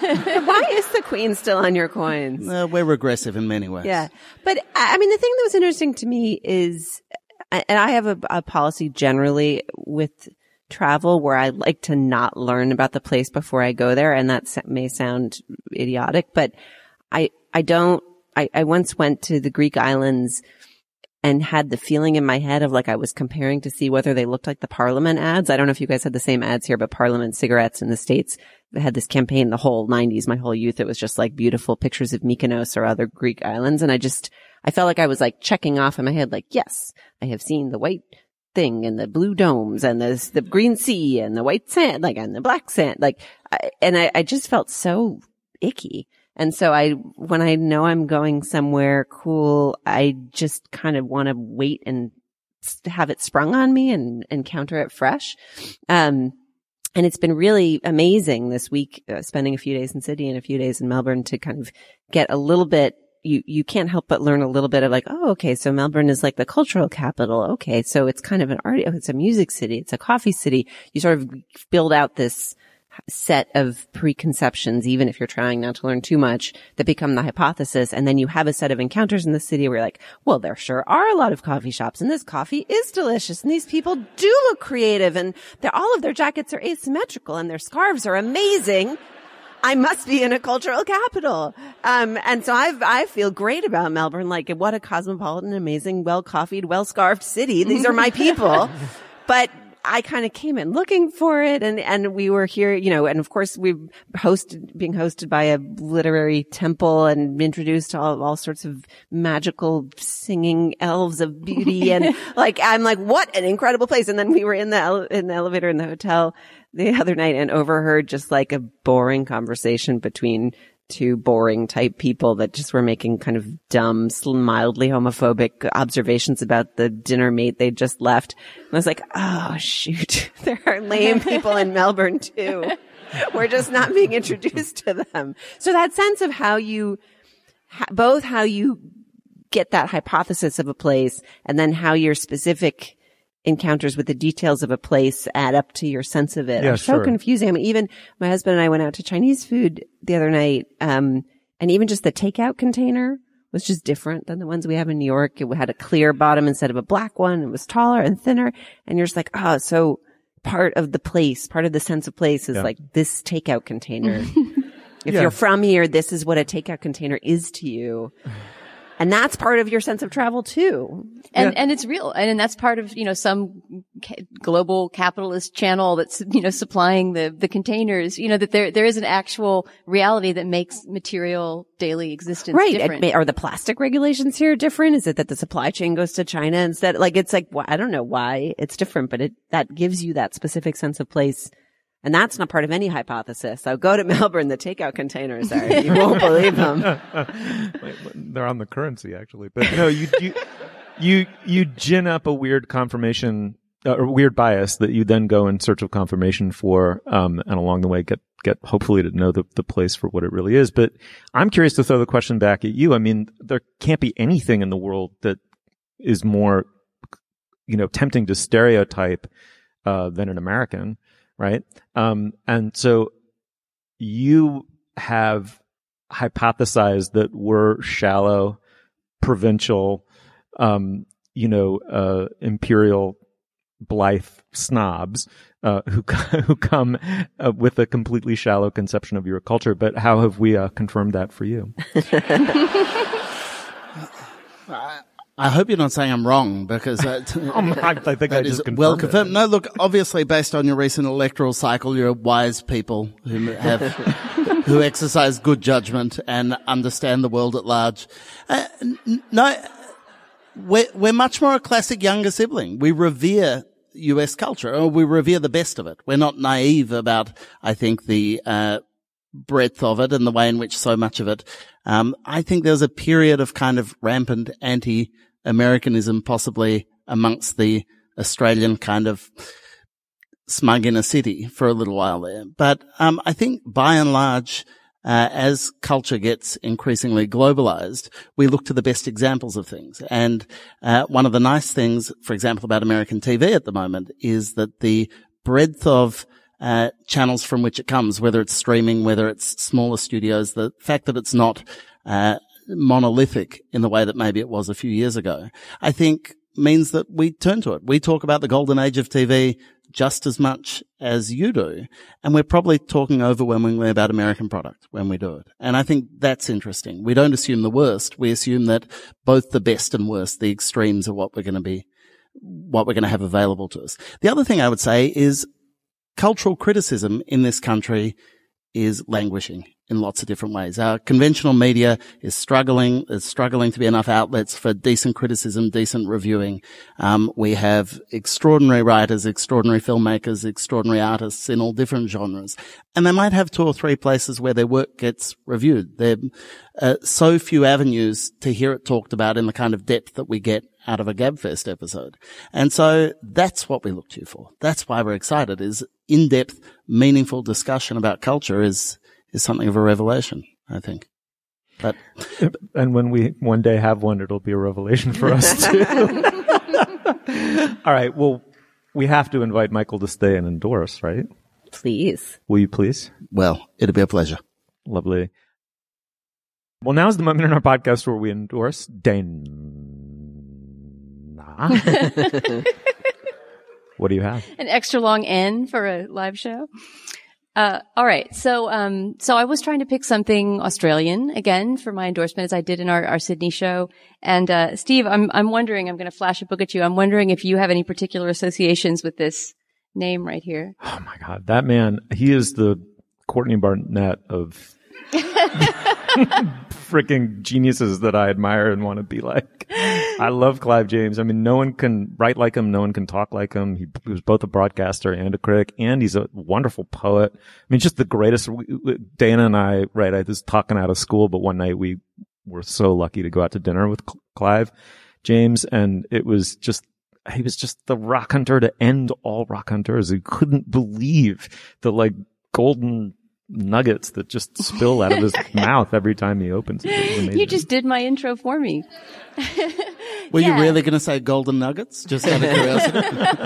[SPEAKER 14] Why is the Queen still on your coins?
[SPEAKER 13] Uh, we're regressive in many ways.
[SPEAKER 14] Yeah. But, I mean, the thing that was interesting to me is, and I have a, a policy generally with travel where I like to not learn about the place before I go there, and that may sound idiotic, but I, I don't, I, I once went to the Greek islands and had the feeling in my head of like I was comparing to see whether they looked like the Parliament ads. I don't know if you guys had the same ads here, but Parliament cigarettes in the States, they had this campaign the whole nineties, my whole youth. It was just like beautiful pictures of Mykonos or other Greek islands. And I just, I felt like I was like checking off in my head, like, yes, I have seen the white thing and the blue domes and the, the green sea and the white sand, like, and the black sand. Like, I, and I, I just felt so icky. And so I, when I know I'm going somewhere cool, I just kind of want to wait and have it sprung on me and encounter it fresh. Um, and it's been really amazing this week, uh, spending a few days in Sydney and a few days in Melbourne to kind of get a little bit, you, you can't help but learn a little bit of like, oh, okay, so Melbourne is like the cultural capital. Okay. So it's kind of an art, it's a music city. It's a coffee city. You sort of build out this set of preconceptions, even if you're trying not to learn too much, that become the hypothesis. And then you have a set of encounters in the city where you're like, well, there sure are a lot of coffee shops and this coffee is delicious and these people do look creative and they're, all of their jackets are asymmetrical and their scarves are amazing. I must be in a cultural capital. Um, and so I've, I feel great about Melbourne. Like, what a cosmopolitan, amazing, well-coffeed, well-scarved city. These are my people. But I kind of came in looking for it, and, and we were here, you know, and of course we hosted, being hosted by a literary temple and introduced to all, all sorts of magical singing elves of beauty. And like, I'm like, what an incredible place. And then we were in the, ele- in the elevator in the hotel the other night and overheard just like a boring conversation between two boring type people that just were making kind of dumb, mildly homophobic observations about the dinner mate they just left. And I was like, oh, shoot. There are lame people in Melbourne too. We're just not being introduced to them. So that sense of how you, both how you get that hypothesis of a place and then how your specific
[SPEAKER 6] encounters with the details of a place add up to your sense of it
[SPEAKER 5] Yeah,
[SPEAKER 6] are so
[SPEAKER 5] sure.
[SPEAKER 6] confusing. I mean, even my husband and I went out to Chinese food the other night, um, and even just the takeout container was just different than the ones we have in New York. It had a clear bottom instead of a black one. It was taller and thinner. And you're just like, oh, so part of the place, part of the sense of place is
[SPEAKER 5] Yeah.
[SPEAKER 6] like this takeout container. If
[SPEAKER 5] Yeah.
[SPEAKER 6] you're from here, this is what a takeout container is to you. And that's part of your sense of travel too.
[SPEAKER 9] And,
[SPEAKER 6] Yeah.
[SPEAKER 9] and it's real. And, and that's part of, you know, some ca- global capitalist channel that's, you know, supplying the, the containers, you know, that there, there is an actual reality that makes material daily existence
[SPEAKER 6] Right.
[SPEAKER 9] different.
[SPEAKER 6] It may- are the plastic regulations here different? Is it that the supply chain goes to China instead? Like, it's like, wh- I don't know why it's different, but it, that gives you that specific sense of place. And that's not part of any hypothesis. So go to Melbourne, the takeout containers are, you won't believe them.
[SPEAKER 4] They're on the currency, actually.
[SPEAKER 5] But no, you you you you gin up a weird confirmation uh, or weird bias that you then go in search of confirmation for, um, and along the way get get hopefully to know the the place for what it really is. But I'm curious to throw the question back at you. I mean, there can't be anything in the world that is more, you know, tempting to stereotype uh, than an American, right? Um, and so you have hypothesized that we're shallow, provincial, um, you know, uh, imperial, blithe snobs uh, who who come uh, with a completely shallow conception of your culture. But how have we uh, confirmed that for you?
[SPEAKER 13] I hope you're not saying I'm wrong, because that,
[SPEAKER 5] I think
[SPEAKER 13] that
[SPEAKER 5] I
[SPEAKER 13] is
[SPEAKER 5] just confirmed
[SPEAKER 13] well
[SPEAKER 5] it.
[SPEAKER 13] confirmed. No, look, obviously based on your recent electoral cycle, you're wise people who have who exercise good judgment and understand the world at large. Uh, n- no, we're, we're much more a classic younger sibling. We revere U S culture, or we revere the best of it. We're not naive about, I think, the uh breadth of it and the way in which so much of it. Um, I think there was a period of kind of rampant anti-Americanism possibly amongst the Australian kind of smug inner city for a little while there. But, um, I think by and large, uh, as culture gets increasingly globalized, we look to the best examples of things. And, uh, one of the nice things, for example, about American T V at the moment is that the breadth of Uh, channels from which it comes, whether it's streaming, whether it's smaller studios, the fact that it's not uh, monolithic in the way that maybe it was a few years ago, I think means that we turn to it. We talk about the golden age of T V just as much as you do, and we're probably talking overwhelmingly about American product when we do it. And I think that's interesting. We don't assume the worst. We assume that both the best and worst, the extremes, are what we're going to be, what we're going to have available to us. The other thing I would say is cultural criticism in this country is languishing in lots of different ways. Our conventional media is struggling, is struggling to be enough outlets for decent criticism, decent reviewing. Um, we have extraordinary writers, extraordinary filmmakers, extraordinary artists in all different genres. And they might have two or three places where their work gets reviewed. There are uh, so few avenues to hear it talked about in the kind of depth that we get out of a GabFest episode. And so that's what we look to you for. That's why we're excited, is in-depth, meaningful discussion about culture is, is something of a revelation, I think. But,
[SPEAKER 5] and when we one day have one, it'll be a revelation for us too. All right. Well, we have to invite Michael to stay and endorse, right?
[SPEAKER 6] Please.
[SPEAKER 5] Will you please?
[SPEAKER 13] Well, it'll be a pleasure.
[SPEAKER 5] Lovely. Well, now's the moment in our podcast where we endorse Dana. What do you have?
[SPEAKER 9] An extra long N for a live show. Uh, all right. So, um, so I was trying to pick something Australian again for my endorsement, as I did in our, our Sydney show. And, uh, Steve, I'm, I'm wondering, I'm going to flash a book at you. I'm wondering if you have any particular associations with this name right here.
[SPEAKER 5] Oh my God. That man, he is the Courtney Barnett of freaking geniuses that I admire and want to be like. I love Clive James. I mean, no one can write like him. No one can talk like him. He, he was both a broadcaster and a critic, and he's a wonderful poet. I mean, just the greatest. Dana and I, right, I was talking out of school, but one night we were so lucky to go out to dinner with Clive James, and it was just, he was just the rock hunter to end all rock hunters. He couldn't believe the like golden nuggets that just spill out of his mouth every time he opens it.
[SPEAKER 9] You just did my intro for me.
[SPEAKER 13] Were
[SPEAKER 9] Yeah.
[SPEAKER 13] you really going to say golden nuggets? Just out of curiosity.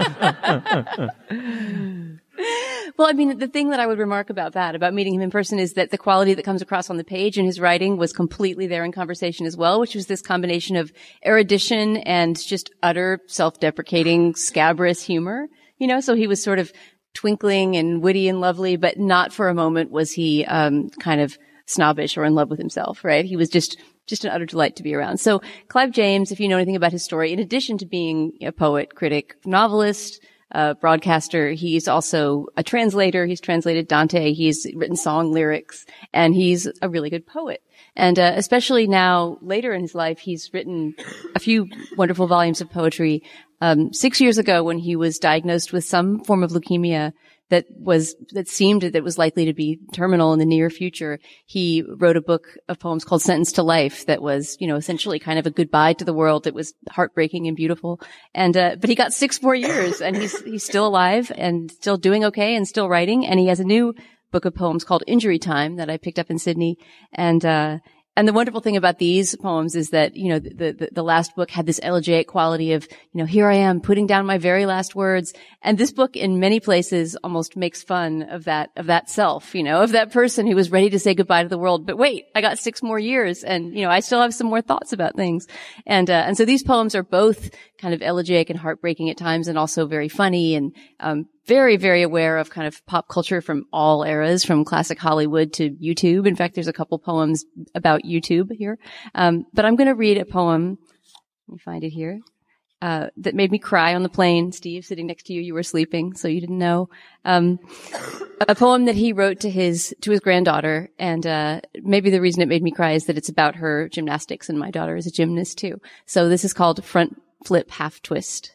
[SPEAKER 9] Well, I mean, the thing that I would remark about that, about meeting him in person, is that the quality that comes across on the page in his writing was completely there in conversation as well, which was this combination of erudition and just utter self-deprecating, scabrous humor. You know, so he was sort of twinkling and witty and lovely, but not for a moment was he um kind of snobbish or in love with himself, right? He was just just an utter delight to be around. So Clive James, if you know anything about his story, in addition to being a poet, critic, novelist, uh, broadcaster, he's also a translator. He's translated Dante. He's written song lyrics, and he's a really good poet. And uh, especially now, later in his life, he's written a few wonderful volumes of poetry. Um, six years ago, when he was diagnosed with some form of leukemia that was, that seemed that it was likely to be terminal in the near future, he wrote a book of poems called Sentence to Life that was, you know, essentially kind of a goodbye to the world. It was heartbreaking and beautiful. And, uh, but he got six more years and he's, he's still alive and still doing okay and still writing. And he has a new book of poems called Injury Time that I picked up in Sydney. And, uh, And the wonderful thing about these poems is that, you know, the, the, the last book had this elegiac quality of, you know, here I am putting down my very last words. And this book in many places almost makes fun of that, of that self, you know, of that person who was ready to say goodbye to the world. But wait, I got six more years and, you know, I still have some more thoughts about things. And, uh, and so these poems are both kind of elegiac and heartbreaking at times and also very funny and, um, very, very aware of kind of pop culture from all eras, from classic Hollywood to YouTube. In fact, there's a couple poems about YouTube here. Um, but I'm going to read a poem. Let me find it here. Uh, that made me cry on the plane. Steve, sitting next to you, you were sleeping, so you didn't know. Um, a poem that he wrote to his, to his granddaughter. And, uh, maybe the reason it made me cry is that it's about her gymnastics, and my daughter is a gymnast too. So this is called Front Flip Half Twist.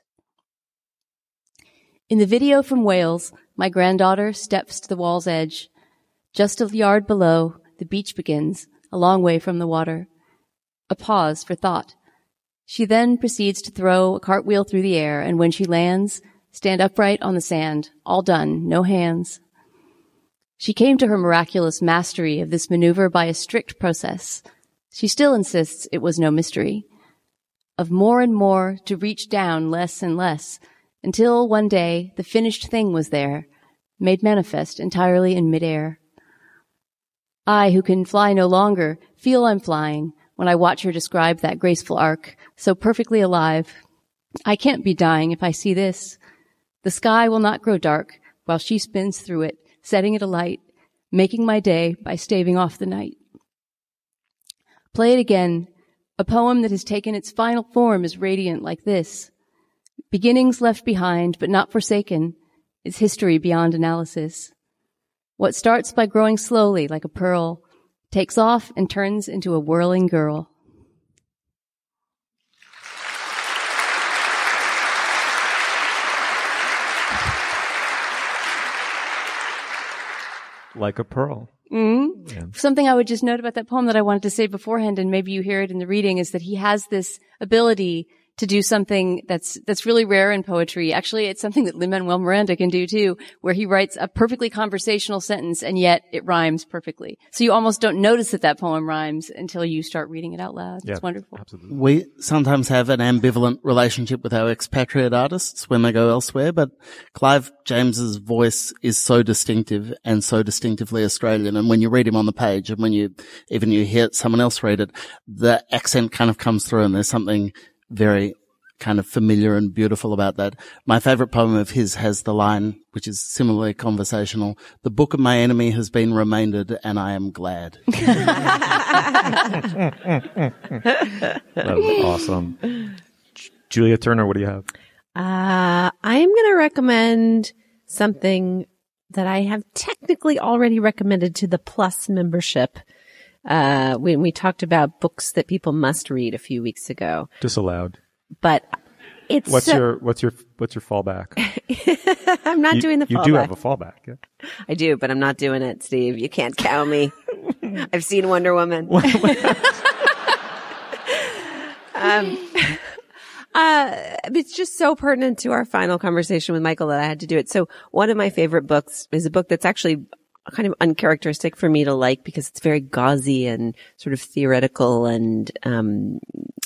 [SPEAKER 9] In the video from Wales, my granddaughter steps to the wall's edge. Just a yard below, the beach begins, a long way from the water. A pause for thought. She then proceeds to throw a cartwheel through the air, and when she lands, stand upright on the sand, all done, no hands. She came to her miraculous mastery of this maneuver by a strict process. She still insists it was no mystery. Of more and more to reach down less and less, until one day the finished thing was there, made manifest entirely in midair. I, who can fly no longer, feel I'm flying when I watch her describe that graceful arc, so perfectly alive. I can't be dying if I see this. The sky will not grow dark while she spins through it, setting it alight, making my day by staving off the night. Play it again. A poem that has taken its final form is radiant like this. Beginnings left behind, but not forsaken, is history beyond analysis. What starts by growing slowly like a pearl takes off and turns into a whirling girl.
[SPEAKER 5] Like a pearl.
[SPEAKER 9] Mm-hmm. Yeah. Something I would just note about that poem that I wanted to say beforehand, and maybe you hear it in the reading, is that he has this ability to do something that's, that's really rare in poetry. Actually, it's something that Lin-Manuel Miranda can do too, where he writes a perfectly conversational sentence and yet it rhymes perfectly. So you almost don't notice that that poem rhymes until you start reading it out loud.
[SPEAKER 5] Yeah,
[SPEAKER 9] it's wonderful.
[SPEAKER 5] Absolutely.
[SPEAKER 13] We sometimes have an ambivalent relationship with our expatriate artists when they go elsewhere, but Clive James's voice is so distinctive and so distinctively Australian. And when you read him on the page and when you, even you hear someone else read it, the accent kind of comes through and there's something very kind of familiar and beautiful about that. My favorite poem of his has the line, which is similarly conversational, "The book of my enemy has been remaindered and I am glad."
[SPEAKER 5] That was awesome. Julia Turner, what do you have?
[SPEAKER 14] Uh, I'm going to recommend something that I have technically already recommended to the Plus membership. Uh, when we talked about books that people must read a few weeks ago.
[SPEAKER 5] Disallowed.
[SPEAKER 14] But it's
[SPEAKER 5] what's
[SPEAKER 14] so-
[SPEAKER 5] your what's your what's your fallback?
[SPEAKER 14] I'm not
[SPEAKER 5] you,
[SPEAKER 14] doing the
[SPEAKER 5] you
[SPEAKER 14] fallback.
[SPEAKER 5] You do have a fallback. Yeah.
[SPEAKER 14] I do, but I'm not doing it, Steve. You can't cow me. I've seen Wonder Woman. um, uh, it's just so pertinent to our final conversation with Michael that I had to do it. So one of my favorite books is a book that's actually kind of uncharacteristic for me to like because it's very gauzy and sort of theoretical and, um,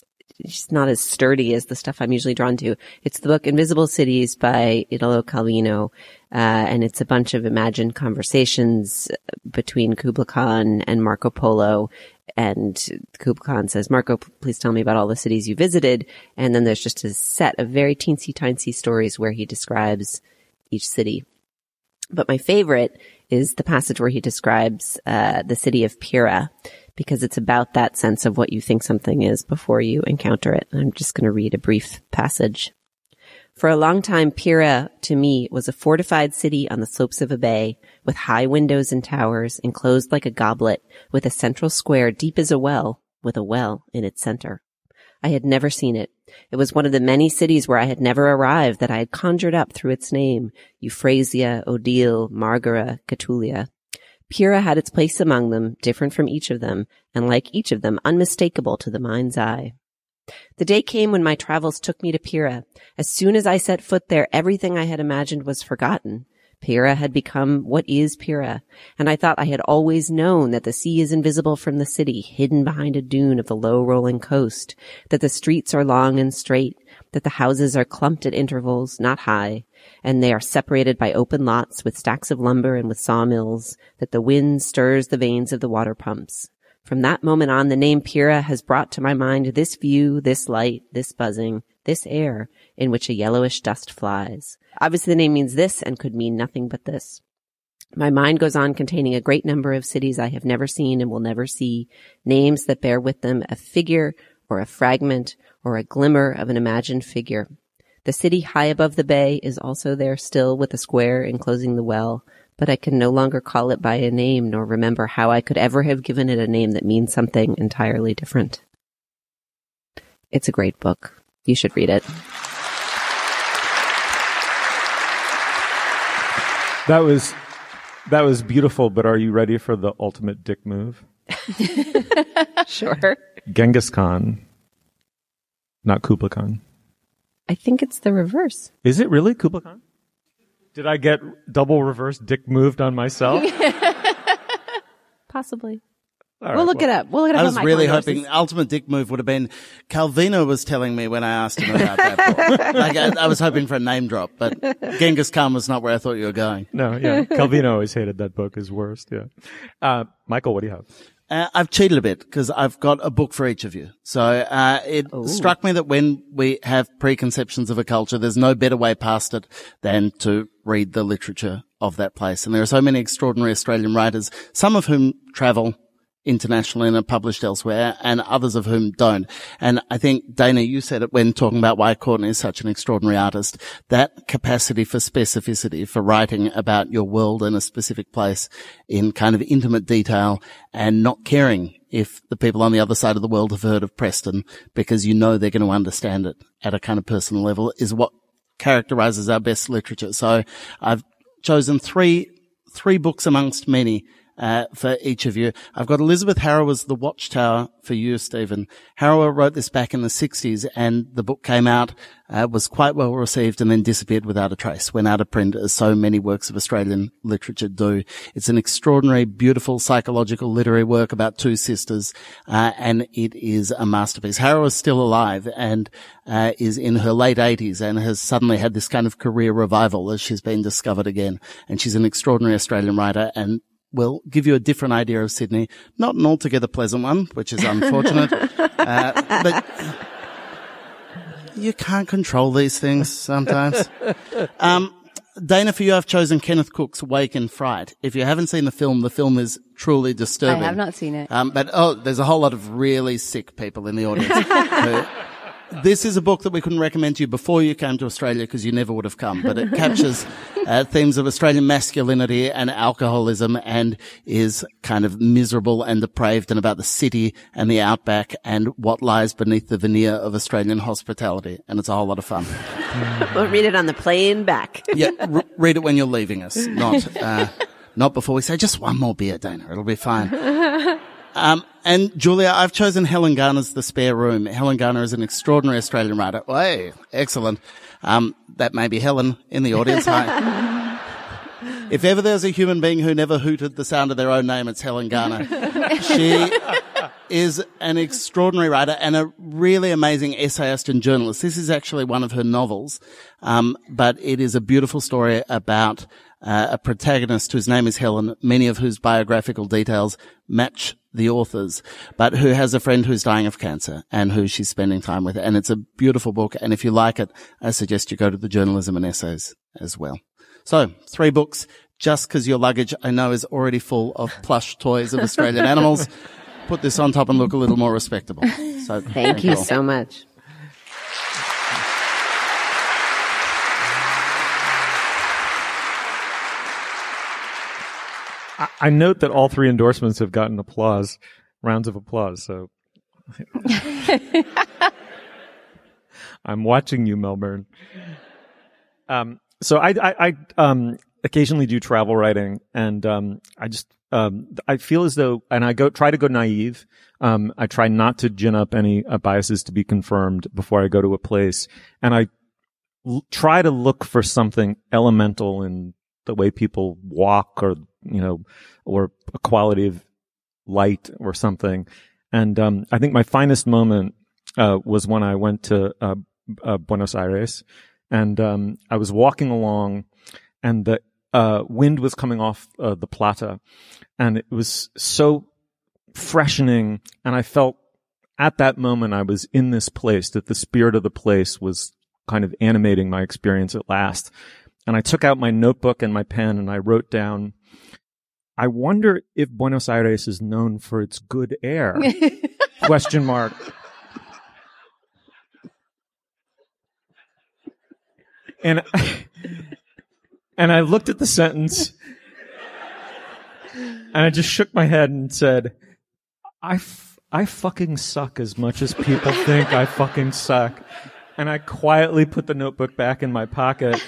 [SPEAKER 6] she's not as sturdy as the stuff I'm usually drawn to. It's the book Invisible Cities by Italo Calvino. Uh, and it's a bunch of imagined conversations between Kubla Khan and Marco Polo. And Kubla Khan says, Marco, please tell me about all the cities you visited. And then there's just a set of very teensy-tiny stories where he describes each city. But my favorite is the passage where he describes uh, the city of Pira, because it's about that sense of what you think something is before you encounter it. I'm just going to read a brief passage. For a long time, Pira, to me, was a fortified city on the slopes of a bay, with high windows and towers, enclosed like a goblet, with a central square deep as a well, with a well in its center. I had never seen it. It was one of the many cities where I had never arrived that I had conjured up through its name, Euphrasia, Odile, Margara, Catulia. Pira had its place among them, different from each of them, and like each of them, unmistakable to the mind's eye. The day came when my travels took me to Pira. As soon as I set foot there, everything I had imagined was forgotten. Pira had become what is Pira, and I thought I had always known that the sea is invisible from the city, hidden behind a dune of the low rolling coast, that the streets are long and straight, that the houses are clumped at intervals, not high, and they are separated by open lots with stacks of lumber and with sawmills, that the wind stirs the veins of the water pumps. From that moment on, the name Pira has brought to my mind this view, this light, this buzzing, this air in which a yellowish dust flies. Obviously the name means this and could mean nothing but this. My mind goes on containing a great number of cities I have never seen and will never see, names that bear with them a figure or a fragment or a glimmer of an imagined figure. The city high above the bay is also there still with a square enclosing the well, but I can no longer call it by a name nor remember how I could ever have given it a name that means something entirely different. It's a great book. You should read it.
[SPEAKER 5] That was that was beautiful, but are you ready for the ultimate dick move?
[SPEAKER 6] Sure.
[SPEAKER 5] Genghis Khan, not Kublai Khan.
[SPEAKER 6] I think it's the reverse.
[SPEAKER 5] Is it really Kublai Khan? Did I get double reverse dick moved on myself?
[SPEAKER 6] Possibly.
[SPEAKER 5] All
[SPEAKER 6] we'll
[SPEAKER 5] right,
[SPEAKER 6] look
[SPEAKER 5] well,
[SPEAKER 6] it up. We'll look it up.
[SPEAKER 13] I was
[SPEAKER 6] on
[SPEAKER 13] really
[SPEAKER 6] Michael
[SPEAKER 13] hoping the ultimate dick move would have been Calvino was telling me when I asked him about that book. Like, I, I was hoping for a name drop, but Genghis Khan was not where I thought you were going.
[SPEAKER 5] No, yeah. Calvino always hated that book. His worst, yeah. Uh, Michael, what do you have?
[SPEAKER 13] Uh, I've cheated a bit because I've got a book for each of you. So uh, it Ooh. struck me that when we have preconceptions of a culture, there's no better way past it than to read the literature of that place. And there are so many extraordinary Australian writers, some of whom travel internationally and are published elsewhere, and others of whom don't. And I think, Dana, you said it when talking about why Courtney is such an extraordinary artist, that capacity for specificity, for writing about your world in a specific place in kind of intimate detail and not caring if the people on the other side of the world have heard of Preston because you know they're going to understand it at a kind of personal level is what characterizes our best literature. So I've chosen three, three books amongst many Uh, for each of you. I've got Elizabeth Harrower's The Watchtower for you, Stephen. Harrower wrote this back in the sixties and the book came out, uh, was quite well received and then disappeared without a trace, went out of print as so many works of Australian literature do. It's an extraordinary, beautiful psychological literary work about two sisters, uh, and it is a masterpiece. Harrower's still alive and uh, is in her late eighties and has suddenly had this kind of career revival as she's been discovered again. And she's an extraordinary Australian writer and will give you a different idea of Sydney. Not an altogether pleasant one, which is unfortunate. uh, but you can't control these things sometimes. Um, Dana, for you, I've chosen Kenneth Cook's Wake in Fright. If you haven't seen the film, the film is truly disturbing.
[SPEAKER 9] I have not seen it.
[SPEAKER 13] Um, but, oh, there's a whole lot of really sick people in the audience. who, This is a book that we couldn't recommend to you before you came to Australia because you never would have come, but it captures uh, themes of Australian masculinity and alcoholism and is kind of miserable and depraved and about the city and the outback and what lies beneath the veneer of Australian hospitality. And it's a whole lot of fun.
[SPEAKER 6] We'll read it on the plane back.
[SPEAKER 13] Yeah, r- read it when you're leaving us, not uh, not before we say just one more beer, Dana. It'll be fine. Um, and Julia, I've chosen Helen Garner's The Spare Room. Helen Garner is an extraordinary Australian writer. Hey, excellent. Um, that may be Helen in the audience. Hi. If ever there's a human being who never hooted the sound of their own name, it's Helen Garner. She, is an extraordinary writer and a really amazing essayist and journalist. This is actually one of her novels, um, but it is a beautiful story about uh, a protagonist whose name is Helen, many of whose biographical details match the author's, but who has a friend who's dying of cancer and who she's spending time with. And it's a beautiful book. And if you like it, I suggest you go to the Journalism and Essays as well. So, three books, just because your luggage, I know, is already full of plush toys of Australian animals. Put this on top and look a little more respectable. So
[SPEAKER 14] Thank,
[SPEAKER 13] thank
[SPEAKER 14] you
[SPEAKER 13] all.
[SPEAKER 14] so much.
[SPEAKER 5] I, I note that all three endorsements have gotten applause, rounds of applause. So I'm watching you, Melbourne. Um, so I, I, I um, occasionally do travel writing, and um, I just um, I feel as though, and I go try to go naive. Um, I try not to gin up any uh, biases to be confirmed before I go to a place, and I l- try to look for something elemental in the way people walk, or you know, or a quality of light or something. And um, I think my finest moment uh, was when I went to uh, uh, Buenos Aires, and um, I was walking along, and the uh, wind was coming off uh, the Plata, and it was so freshening, and I felt at that moment I was in this place, that the spirit of the place was kind of animating my experience at last. And I took out my notebook and my pen, and I wrote down, I wonder if Buenos Aires is known for its good air. Question mark. And and I looked at the sentence, and I just shook my head and said, I, f- I fucking suck as much as people think I fucking suck. And I quietly put the notebook back in my pocket.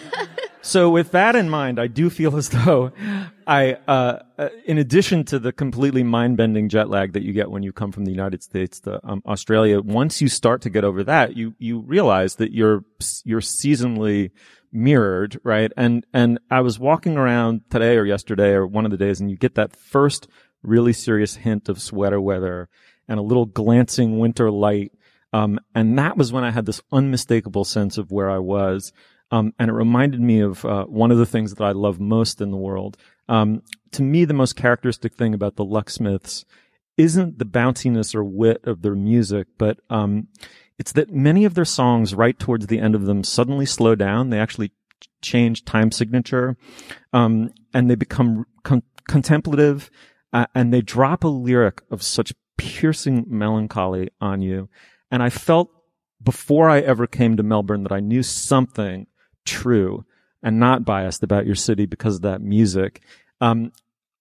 [SPEAKER 5] So with that in mind, I do feel as though I, uh, in addition to the completely mind-bending jet lag that you get when you come from the United States to um, Australia, once you start to get over that, you, you realize that you're, you're seasonally mirrored, right? And, and I was walking around today or yesterday or one of the days, and you get that first really serious hint of sweater weather and a little glancing winter light. Um, and that was when I had this unmistakable sense of where I was. Um, and it reminded me of, uh, one of the things that I love most in the world. Um, to me, the most characteristic thing about the Locksmiths isn't the bounciness or wit of their music, but, um, it's that many of their songs right towards the end of them suddenly slow down. They actually change time signature, um, and they become con- contemplative, uh, and they drop a lyric of such piercing melancholy on you. And I felt before I ever came to Melbourne that I knew something true and not biased about your city because of that music. Um,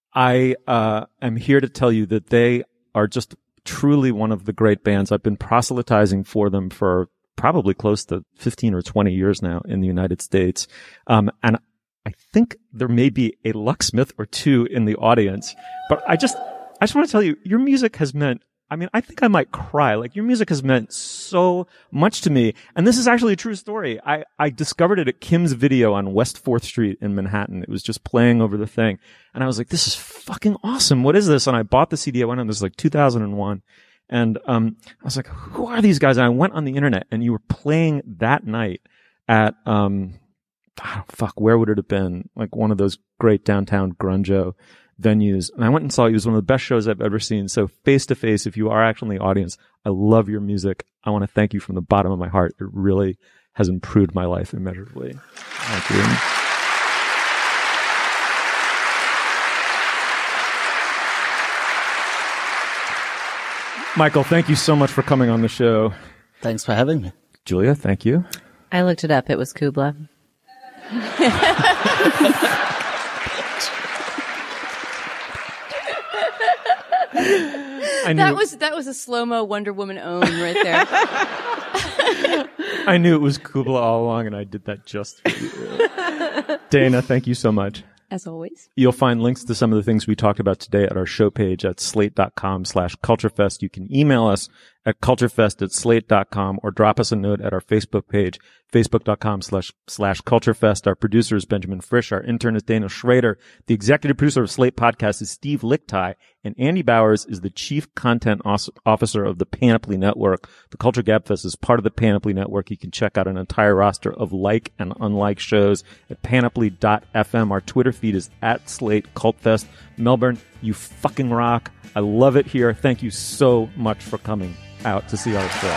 [SPEAKER 5] I uh, am here to tell you that they are just truly one of the great bands. I've been proselytizing for them for probably close to fifteen or twenty years now in the United States. Um, and I think there may be a Locksmith or two in the audience, but I just, I just want to tell you, your music has meant, I mean, I think I might cry. Like, your music has meant so much to me. And this is actually a true story. I, I discovered it at Kim's Video on West fourth Street in Manhattan. It was just playing over the thing. And I was like, this is fucking awesome. What is this? And I bought the C D. I went on, this was like two thousand one. And, um, I was like, who are these guys? And I went on the internet, and you were playing that night at, um, oh, fuck, where would it have been? Like one of those great downtown grunge venues. And I went and saw it. It was one of the best shows I've ever seen. So face to face, if you are actually in the audience, I love your music. I want to thank you from the bottom of my heart. It really has improved my life immeasurably. Thank you. Michael, thank you so much for coming on the show.
[SPEAKER 13] Thanks for having me.
[SPEAKER 5] Julia, thank you.
[SPEAKER 14] I looked it up. It was Kubla.
[SPEAKER 5] I knew
[SPEAKER 9] that was that was a slow-mo Wonder Woman own right there.
[SPEAKER 5] I knew it was Kubla all along, and I did that just for you. Dana, thank you so much.
[SPEAKER 9] As always.
[SPEAKER 5] You'll find links to some of the things we talked about today at our show page at slate.com slash culturefest. You can email us at culturefest at slate dot com or drop us a note at our Facebook page, facebook.com slash slash culturefest. Our producer is Benjamin Frisch. Our intern is Dana Schrader. The executive producer of Slate Podcast is Steve Lickteig, and Andy Bowers is the chief content os- officer of the Panoply Network. The Culture Gabfest is part of the Panoply Network. You can check out an entire roster of like and unlike shows at panoply dot f m. Our Twitter feed is at Slate Cultfest. Melbourne, you fucking rock. I love it here. Thank you so much for coming out to see our show.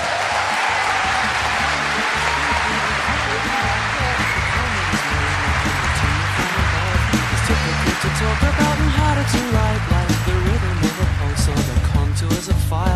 [SPEAKER 15] To talk about how to write like the rhythm of a pulse or the contours of fire.